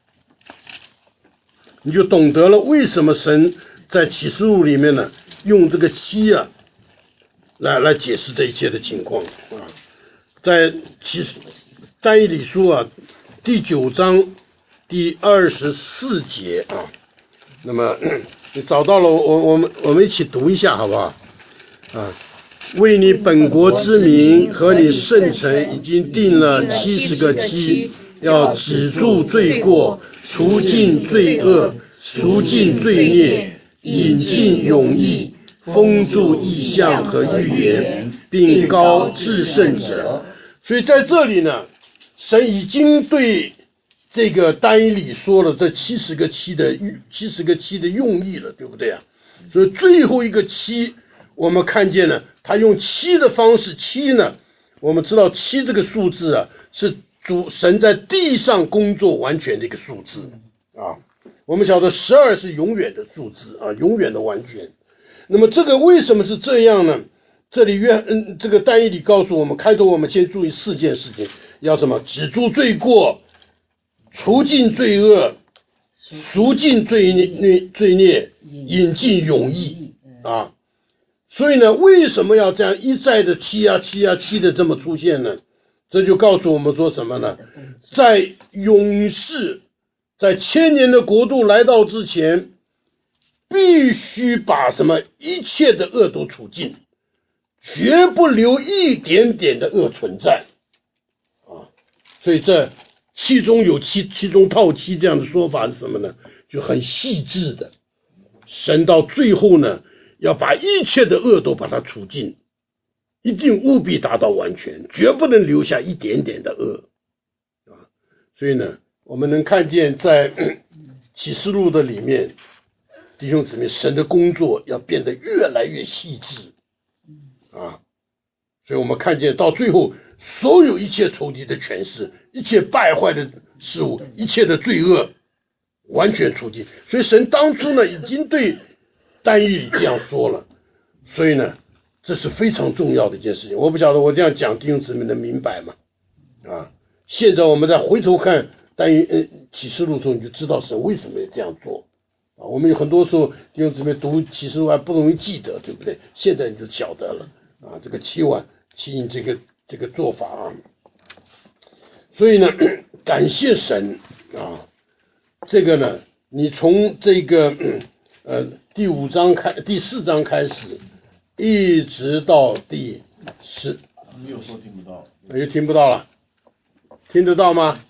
你就懂得了为什么神在启示录里面呢，用这个七啊。来来解释这一切的情况啊，在其实但以理书啊第九章第二十四节啊，那么你找到了，我我们我们一起读一下好不好啊？为你本国之民和你圣城已经定了七十个期，要止住罪过，除尽罪恶，赎尽罪孽，引进永义，封住异象和预言，并高至圣者。所以在这里呢，神已经对这个但以理说了这七十个期的七十个期的用意了，对不对啊？所以最后一个期，我们看见了他用七的方式，七呢，我们知道七这个数字啊，是主神在地上工作完全的一个数字啊。我们晓得十二是永远的数字啊，永远的完全。那么这个为什么是这样呢？这里约嗯，这个但以理告诉我们，开头我们先注意四件事情，要什么？止住罪过，除尽罪恶，赎尽罪孽，罪孽，引进永义啊。所以呢，为什么要这样一再的七啊七啊七的这么出现呢？这就告诉我们说什么呢？在永世，在千年的国度来到之前，必须把什么一切的恶都除尽，绝不留一点点的恶存在啊！所以这七中有七，七中套七这样的说法是什么呢？就很细致的，神到最后呢，要把一切的恶都把它除尽，一定务必达到完全，绝不能留下一点点的恶啊！所以呢，我们能看见在启示录的里面，弟兄姊妹，神的工作要变得越来越细致啊！所以我们看见到最后，所有一切仇敌的权势，一切败坏的事物，一切的罪恶，完全除尽。所以神当初呢，已经对但以理这样说了，所以呢，这是非常重要的一件事情。我不晓得我这样讲，弟兄姊妹能明白吗？啊！现在我们再回头看但以呃启示录的时候，你就知道神为什么要这样做。啊，我们有很多时候弟兄姊妹读启示录还不容易记得，对不对？现在你就晓得了啊，这个七碗七印这个这个做法啊。所以呢，感谢神啊，这个呢，你从这个呃第五章开第四章开始，一直到第十， 你有时候听不到， 又听不到了，听得到吗？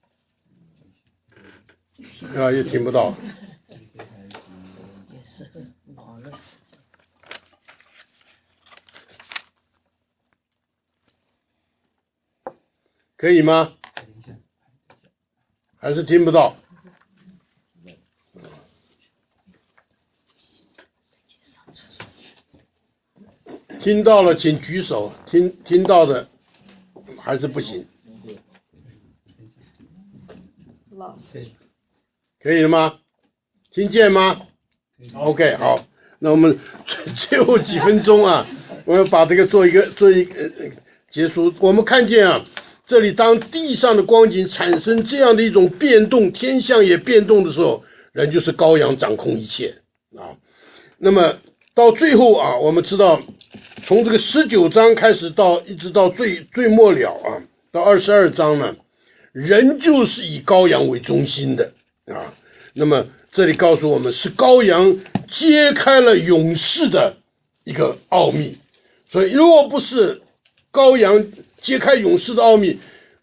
啊，又听不到。可以吗？还是听不到？听到了请举手，听听到的还是不行？可以了吗？听见吗 ？OK， 好，那我们最后几分钟啊，我要把这个做一个做一个、呃、结束。我们看见啊，这里当地上的光景产生这样的一种变动，天象也变动的时候，人就是羔羊掌控一切啊。那么到最后啊，我们知道从这个十九章开始到一直到最最末了啊，到二十二章呢，人就是以羔羊为中心的啊。那么这里告诉我们，是羔羊揭开了永世的一个奥秘。所以如果不是羔羊揭开永世的奥秘，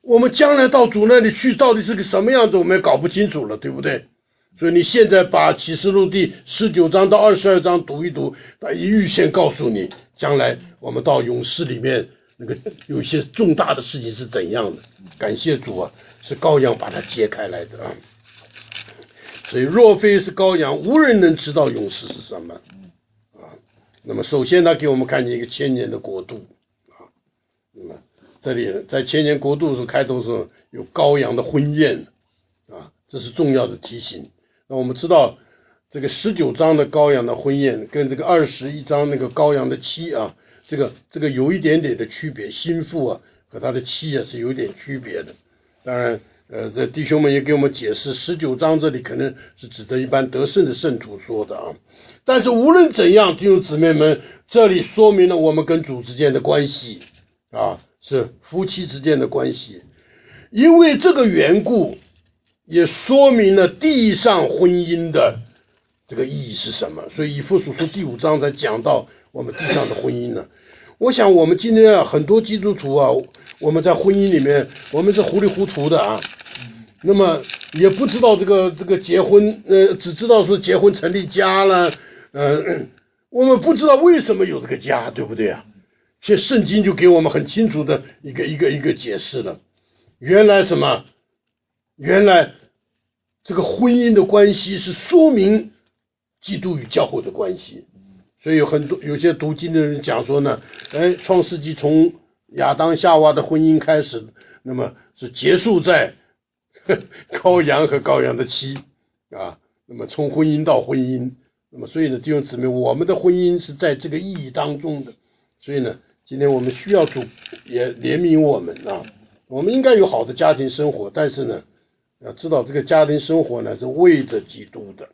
我们将来到主那里去到底是个什么样子，我们也搞不清楚了，对不对？所以你现在把启示录第十九章到二十二章读一读，他预先告诉你，将来我们到勇士里面那个有一些重大的事情是怎样的。感谢主啊，是羔羊把它揭开来的啊。所以若非是羔羊，无人能知道勇士是什么啊。那么首先他给我们看见一个千年的国度啊。那么这里在千年国度的时候，开头时候有羔羊的婚宴啊，这是重要的提醒。那我们知道这个十九章的羔羊的婚宴跟这个二十一章那个羔羊的妻啊，这个这个有一点点的区别，心腹啊和他的妻啊是有点区别的。当然呃这弟兄们也给我们解释，十九章这里可能是指的一般得胜的圣徒说的啊。但是无论怎样，弟兄姊妹们，这里说明了我们跟主之间的关系啊，是夫妻之间的关系。因为这个缘故，也说明了地上婚姻的这个意义是什么。所以以弗所书第五章才讲到我们地上的婚姻呢。我想我们今天啊，很多基督徒啊，我们在婚姻里面我们是糊里糊涂的啊，那么也不知道这个这个结婚，呃，只知道说结婚成立家了，呃，我们不知道为什么有这个家，对不对啊？现在圣经就给我们很清楚的一个一个一个解释了。原来什么？原来这个婚姻的关系是说明基督与教会的关系。所以有很多有些读经的人讲说呢，哎，创世纪从亚当夏娃的婚姻开始，那么是结束在呵羔羊和羔羊的妻啊，那么从婚姻到婚姻，那么所以呢，弟兄姊妹，我们的婚姻是在这个意义当中的。所以呢，今天我们需要主也怜悯我们啊，我们应该有好的家庭生活，但是呢，要知道这个家庭生活呢是为着基督的。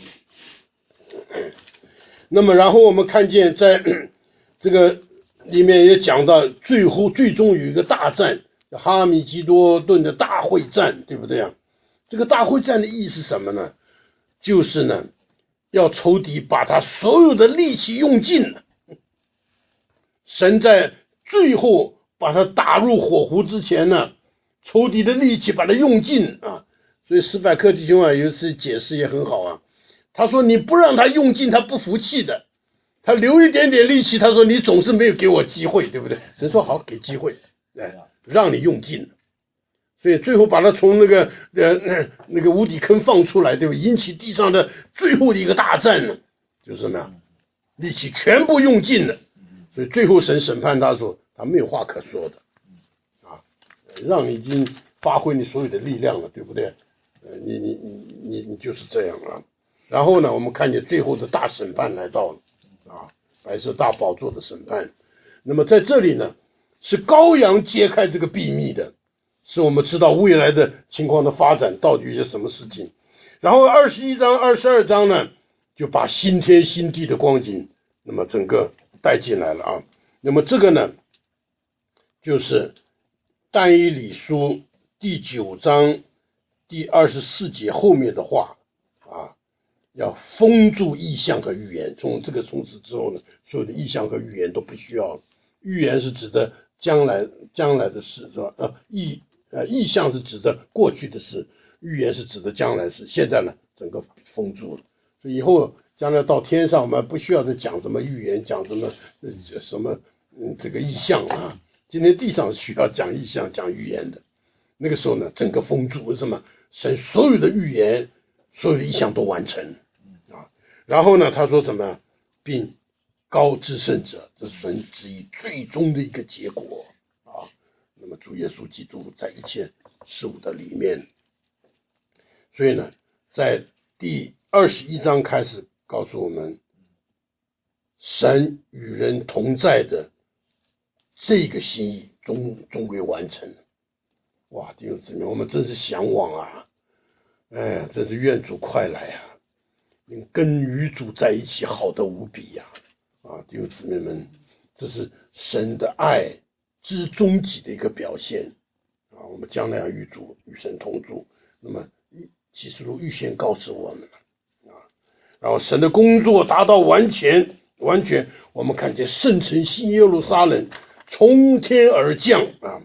那么然后我们看见在这个里面也讲到最后最终有一个大战，哈米基多顿的大会战，对不对啊？这个大会战的意义是什么呢？就是呢要仇敌把他所有的力气用尽了，神在最后把他打入火湖之前呢，仇敌的力气把他用尽啊。所以斯派克弟兄啊有一次解释也很好啊，他说你不让他用尽，他不服气的，他留一点点力气，他说你总是没有给我机会，对不对？神说好，给机会，哎，让你用尽了。所以最后把他从那个呃那个无底坑放出来，对吧？引起地上的最后的一个大战呢，就是什么呀？力气全部用尽了。所以最后神审判他说，他没有话可说的啊，让你已经发挥你所有的力量了，对不对？呃，你你你你你就是这样啊。然后呢，我们看见最后的大审判来到了啊，白色大宝座的审判。那么在这里呢，是羔羊揭开这个秘密的，使我们知道未来的情况的发展到底有些什么事情。然后二十一章、二十二章呢，就把新天新地的光景，那么整个带进来了啊。那么这个呢，就是但以理书第九章第二十四节后面的话啊，要封住意象和预言。从这个从此之后呢，所有的意象和预言都不需要了。预言是指的将来将来的事，是吧？呃，意呃意象是指的过去的事，预言是指的将来事。现在呢，整个封住了，所以以后将来到天上，我们不需要再讲什么预言，讲什么呃什么嗯这个意象啊。今天地上需要讲意象、讲预言的。那个时候呢，整个封住，为什么？神所有的预言、所有的意象都完成啊。然后呢，他说什么？并高至圣者，这是神旨意最终的一个结果啊。那么主耶稣基督在一切事物的里面，所以呢，在第二十一章开始告诉我们，神与人同在的这个心意终终归完成。哇，弟兄姊妹，我们真是向往啊！哎呀，真是愿主快来啊！跟与主在一起，好得无比呀！啊，弟兄姊妹们，这是神的爱之终极的一个表现啊！我们将来要与主与神同住，那么启示录预先告知我们啊，然后神的工作达到完全完全，我们看见圣城新耶路撒冷从天而降啊！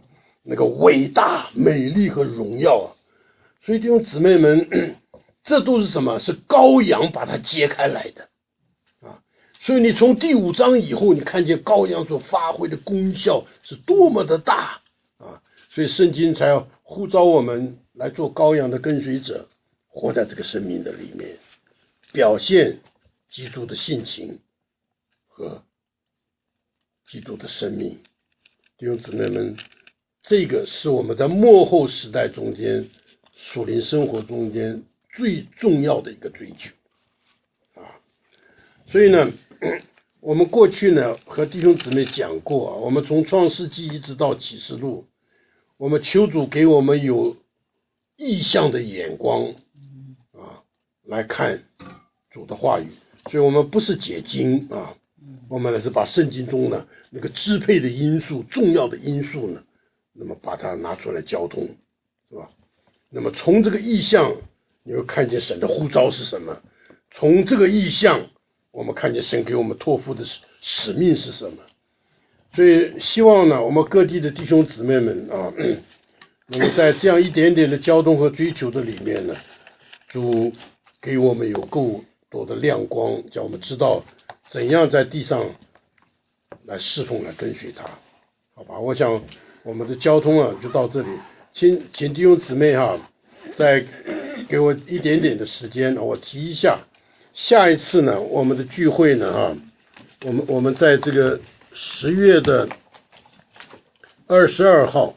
那个伟大、美丽和荣耀啊！所以弟兄姊妹们，这都是什么？是羔羊把它揭开来的啊！所以你从第五章以后，你看见羔羊所发挥的功效是多么的大啊！所以圣经才要呼召我们来做羔羊的跟随者，活在这个生命的里面，表现基督的性情和基督的生命。弟兄姊妹们，这个是我们在末后时代中间属灵生活中间最重要的一个追求啊！所以呢，我们过去呢和弟兄姊妹讲过啊，我们从创世纪一直到启示录，我们求主给我们有意象的眼光啊，来看主的话语。所以我们不是解经啊，我们呢是把圣经中呢那个支配的因素、重要的因素呢，那么把它拿出来交通，是吧？那么从这个意象，你会看见神的呼召是什么；从这个意象，我们看见神给我们托付的使命是什么。所以希望呢，我们各地的弟兄姊妹们啊，那么在这样一点点的交通和追求的里面呢，主给我们有够多的亮光，叫我们知道怎样在地上来侍奉、来跟随他，好吧？我想我们的交通啊，就到这里。请请弟兄姊妹哈，再给我一点点的时间，我提一下，下一次呢，我们的聚会呢啊，我们我们在这个十月的二十二号，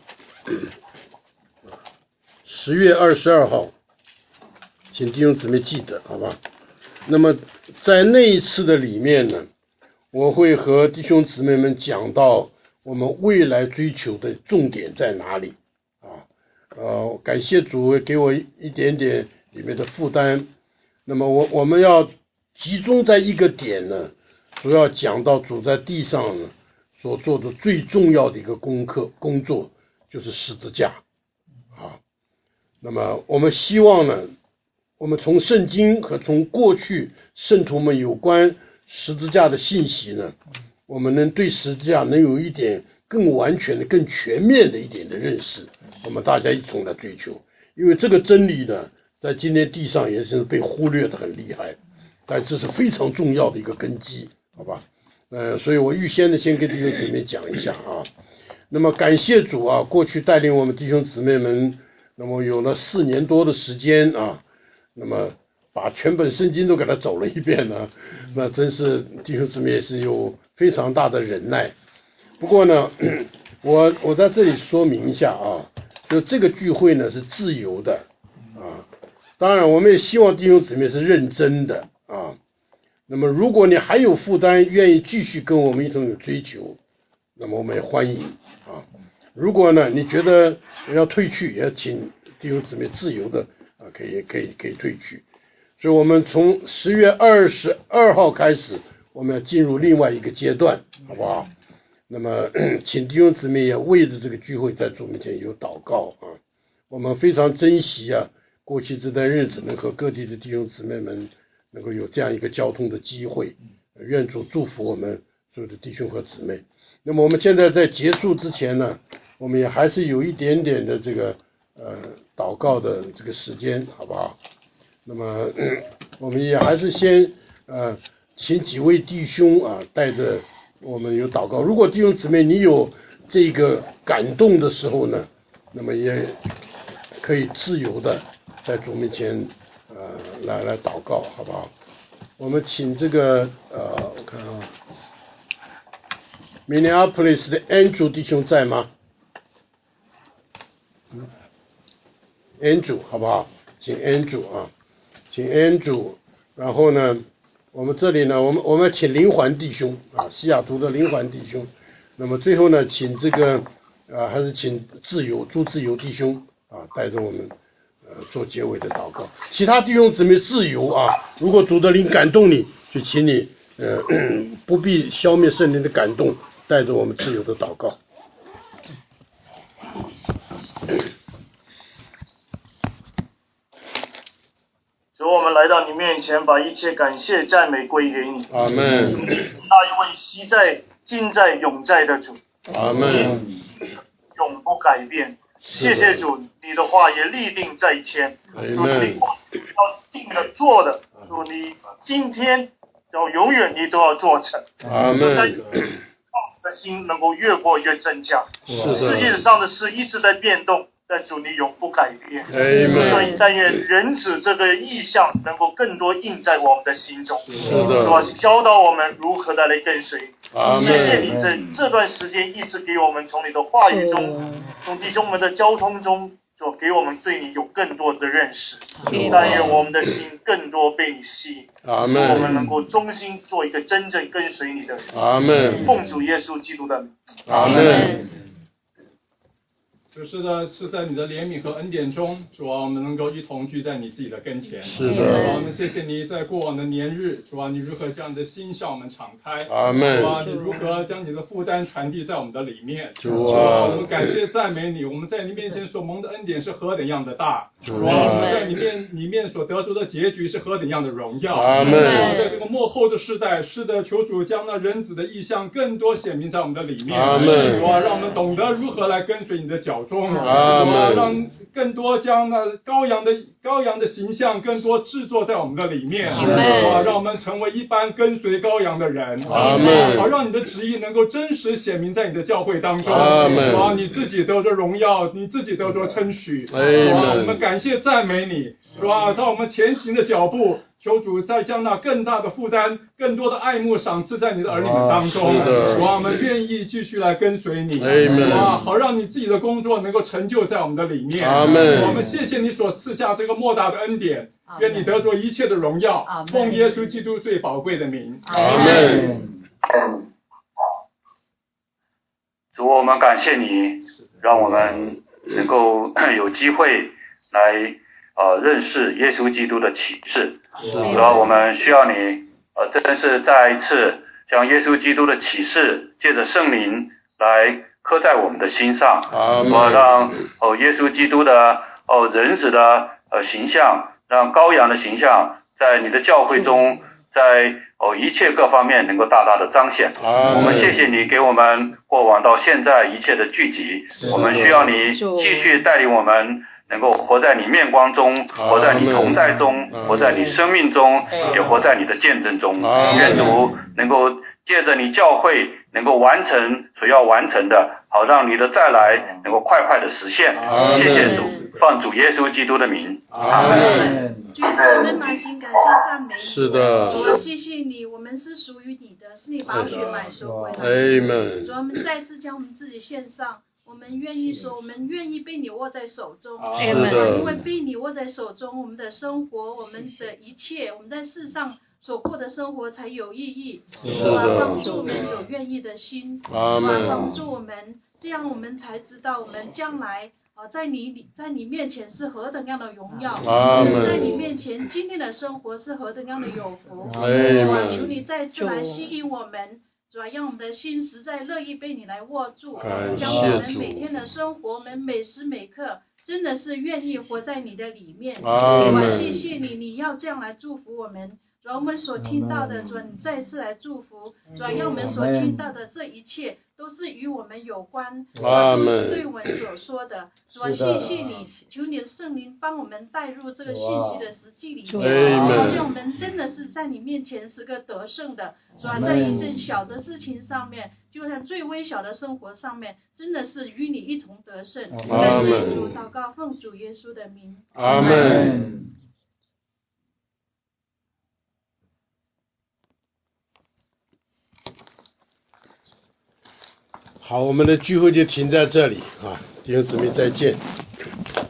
十月二十二号，请弟兄姊妹记得，好吧？那么在那一次的里面呢，我会和弟兄姊妹们讲到我们未来追求的重点在哪里啊？呃，感谢主给我一点点里面的负担。那么我我们要集中在一个点呢，主要讲到主在地上呢所做的最重要的一个功课工作，就是十字架啊。那么我们希望呢，我们从圣经和从过去圣徒们有关十字架的信息呢，我们能对十字架能有一点更完全的、更全面的一点的认识，我们大家一同来追求。因为这个真理呢，在今天地上也是被忽略的很厉害，但这是非常重要的一个根基，好吧？呃，所以我预先的先跟弟兄姊妹讲一下啊。那么感谢主啊，过去带领我们弟兄姊妹们，那么有了四年多的时间啊，那么把全本圣经都给他走了一遍呢，那真是弟兄姊妹也是有非常大的忍耐。不过呢，我我在这里说明一下啊，就这个聚会呢是自由的啊，当然我们也希望弟兄姊妹是认真的啊。那么如果你还有负担，愿意继续跟我们一同有追求，那么我们也欢迎啊。如果呢你觉得要退去，也请弟兄姊妹自由的啊，可以可以可以退去。所以我们从十月二十二号开始，我们要进入另外一个阶段，好不好？那么请弟兄姊妹也为着这个聚会在主面前有祷告啊。我们非常珍惜啊，过去这段日子能和各地的弟兄姊妹们能够有这样一个交通的机会，愿主祝福我们所有的弟兄和姊妹。那么我们现在在结束之前呢，我们也还是有一点点的这个呃祷告的这个时间，好不好？那么我们也还是先呃请几位弟兄啊带着我们有祷告。如果弟兄姊妹你有这个感动的时候呢，那么也可以自由的在主面前呃来来祷告，好不好？我们请这个呃我看啊 Minneapolis 的 Andrew 弟兄在吗？嗯 Andrew 好不好？请 Andrew 啊，请 Andrew。然后呢，我们这里呢，我们我们请灵环弟兄啊，西雅图的灵环弟兄。那么最后呢，请这个啊，还是请自由朱自由弟兄啊，带着我们呃做结尾的祷告。其他弟兄姊妹自由啊，如果主的灵感动你，就请你呃不必消灭圣灵的感动，带着我们自由的祷告。 主，我们来到你面前，把一切感谢赞美归给你。 阿门。 那一位昔在、今在、永在的主。 阿门。 永不改变。谢谢主，你的话也立定在天。主，你要定了做的，主，你今天要永远你都要做成。 阿们。 让我的心能够越过越增加。 是世界上的事一直在变动，但主你永不改变。所以但愿人子这个意象能够更多印在我们的心中，主啊，教导我们如何的来跟随。谢谢你这这段时间一直给我们从你的话语中，从弟兄们的交通中，主给我们对你有更多的认识。但愿我们的心更多被你吸引，使我们能够忠心做一个真正跟随你的人。 阿们。 奉主耶稣基督的名。 阿们。 就是的，是在你的怜悯和恩典中，主啊，我们能够一同聚在你自己的跟前。 是的。 主啊，我们谢谢你在过往的年日，主啊，你如何将你的心向我们敞开。 阿们。 主啊，你如何将你的负担传递在我们的里面。 主啊， 我们感谢赞美你，我们在你面前所蒙的恩典是何等样的大。主啊，我们在你面里面所得出的结局是何等样的荣耀。 阿们。 主啊，在这个末后的时代，是的，求主将那人子的意象更多显明在我们的里面。 阿们。 主啊，让我们懂得如何来跟随你的脚踪。 阿们。 让更多将那羔羊的羔羊的形象更多制作在我们的里面。啊，让我们成为一般跟随羔羊的人。 阿们。 好让你的旨意能够真实显明在你的教会当中。 阿们。 啊，你自己得着荣耀，你自己得着称许。 阿们。 我们感谢赞美你，是吧？在我们前行的脚步，求主再将那更大的负担、更多的爱慕赏赐在你的儿女们当中。 是的。 主啊，我们愿意继续来跟随你。 主啊，好让你自己的工作能够成就在我们的里面。 阿们。 我们谢谢你所赐下这个莫大的恩典，愿你得着一切的荣耀。奉耶稣基督最宝贵的名。 阿们。 主，我们感谢你，让我们能够有机会来呃认识耶稣基督的启示。主啊，我们需要你呃真是再一次将耶稣基督的启示借着圣灵来刻在我们的心上。主啊，让哦耶稣基督的哦人子的呃形象，让羔羊的形象在你的教会中，在哦一切各方面能够大大的彰显。我们谢谢你给我们过往到现在一切的聚集，我们需要你继续带领我们能够活在你面光中，活在你同在中，活在你生命中，也活在你的见证中。愿主能够借着你教会能够完成所要完成的，好让你的再来能够快快的实现。谢谢主，奉主耶稣基督的名。阿们。 主耶稣，我们满心感谢赞美你。 是的。 主啊，谢谢你，我们是属于你的，是你宝血买收回来的。 阿们。 主啊，我们再次将我们自己献上。我们愿意说，我们愿意被你握在手中。 是的。 因为被你握在手中，我们的生活，我们的一切，我们在世上所过的生活才有意义。 是的。 帮助我们有愿意的心。 阿们。 帮助我们，这样我们才知道我们将来啊，在你在你面前是何等样的荣耀。 阿们。 在你面前，今天的生活是何等样的有福。 阿们。 求你再次来吸引我们。主啊，让我们的心实在乐意被你来握住，将我们每天的生活，我们每时每刻真的是愿意活在你的里面。主啊，谢谢你，你要这样来祝福我们。主啊，我们所听到的，主啊，你再次来祝福。主啊，让我们所听到的这一切都是与我们有关，主啊，都是对我们所说的。主啊，谢谢你，求你的圣灵帮我们带入这个信息的实际里面，让我们真的是在你面前是个得胜的。主啊，在一件小的事情上面，就像最微小的生活上面，真的是与你一同得胜。感谢主，祷告奉主耶稣的名。 阿们。好，我们的聚会就停在这里啊，弟兄姊妹再见。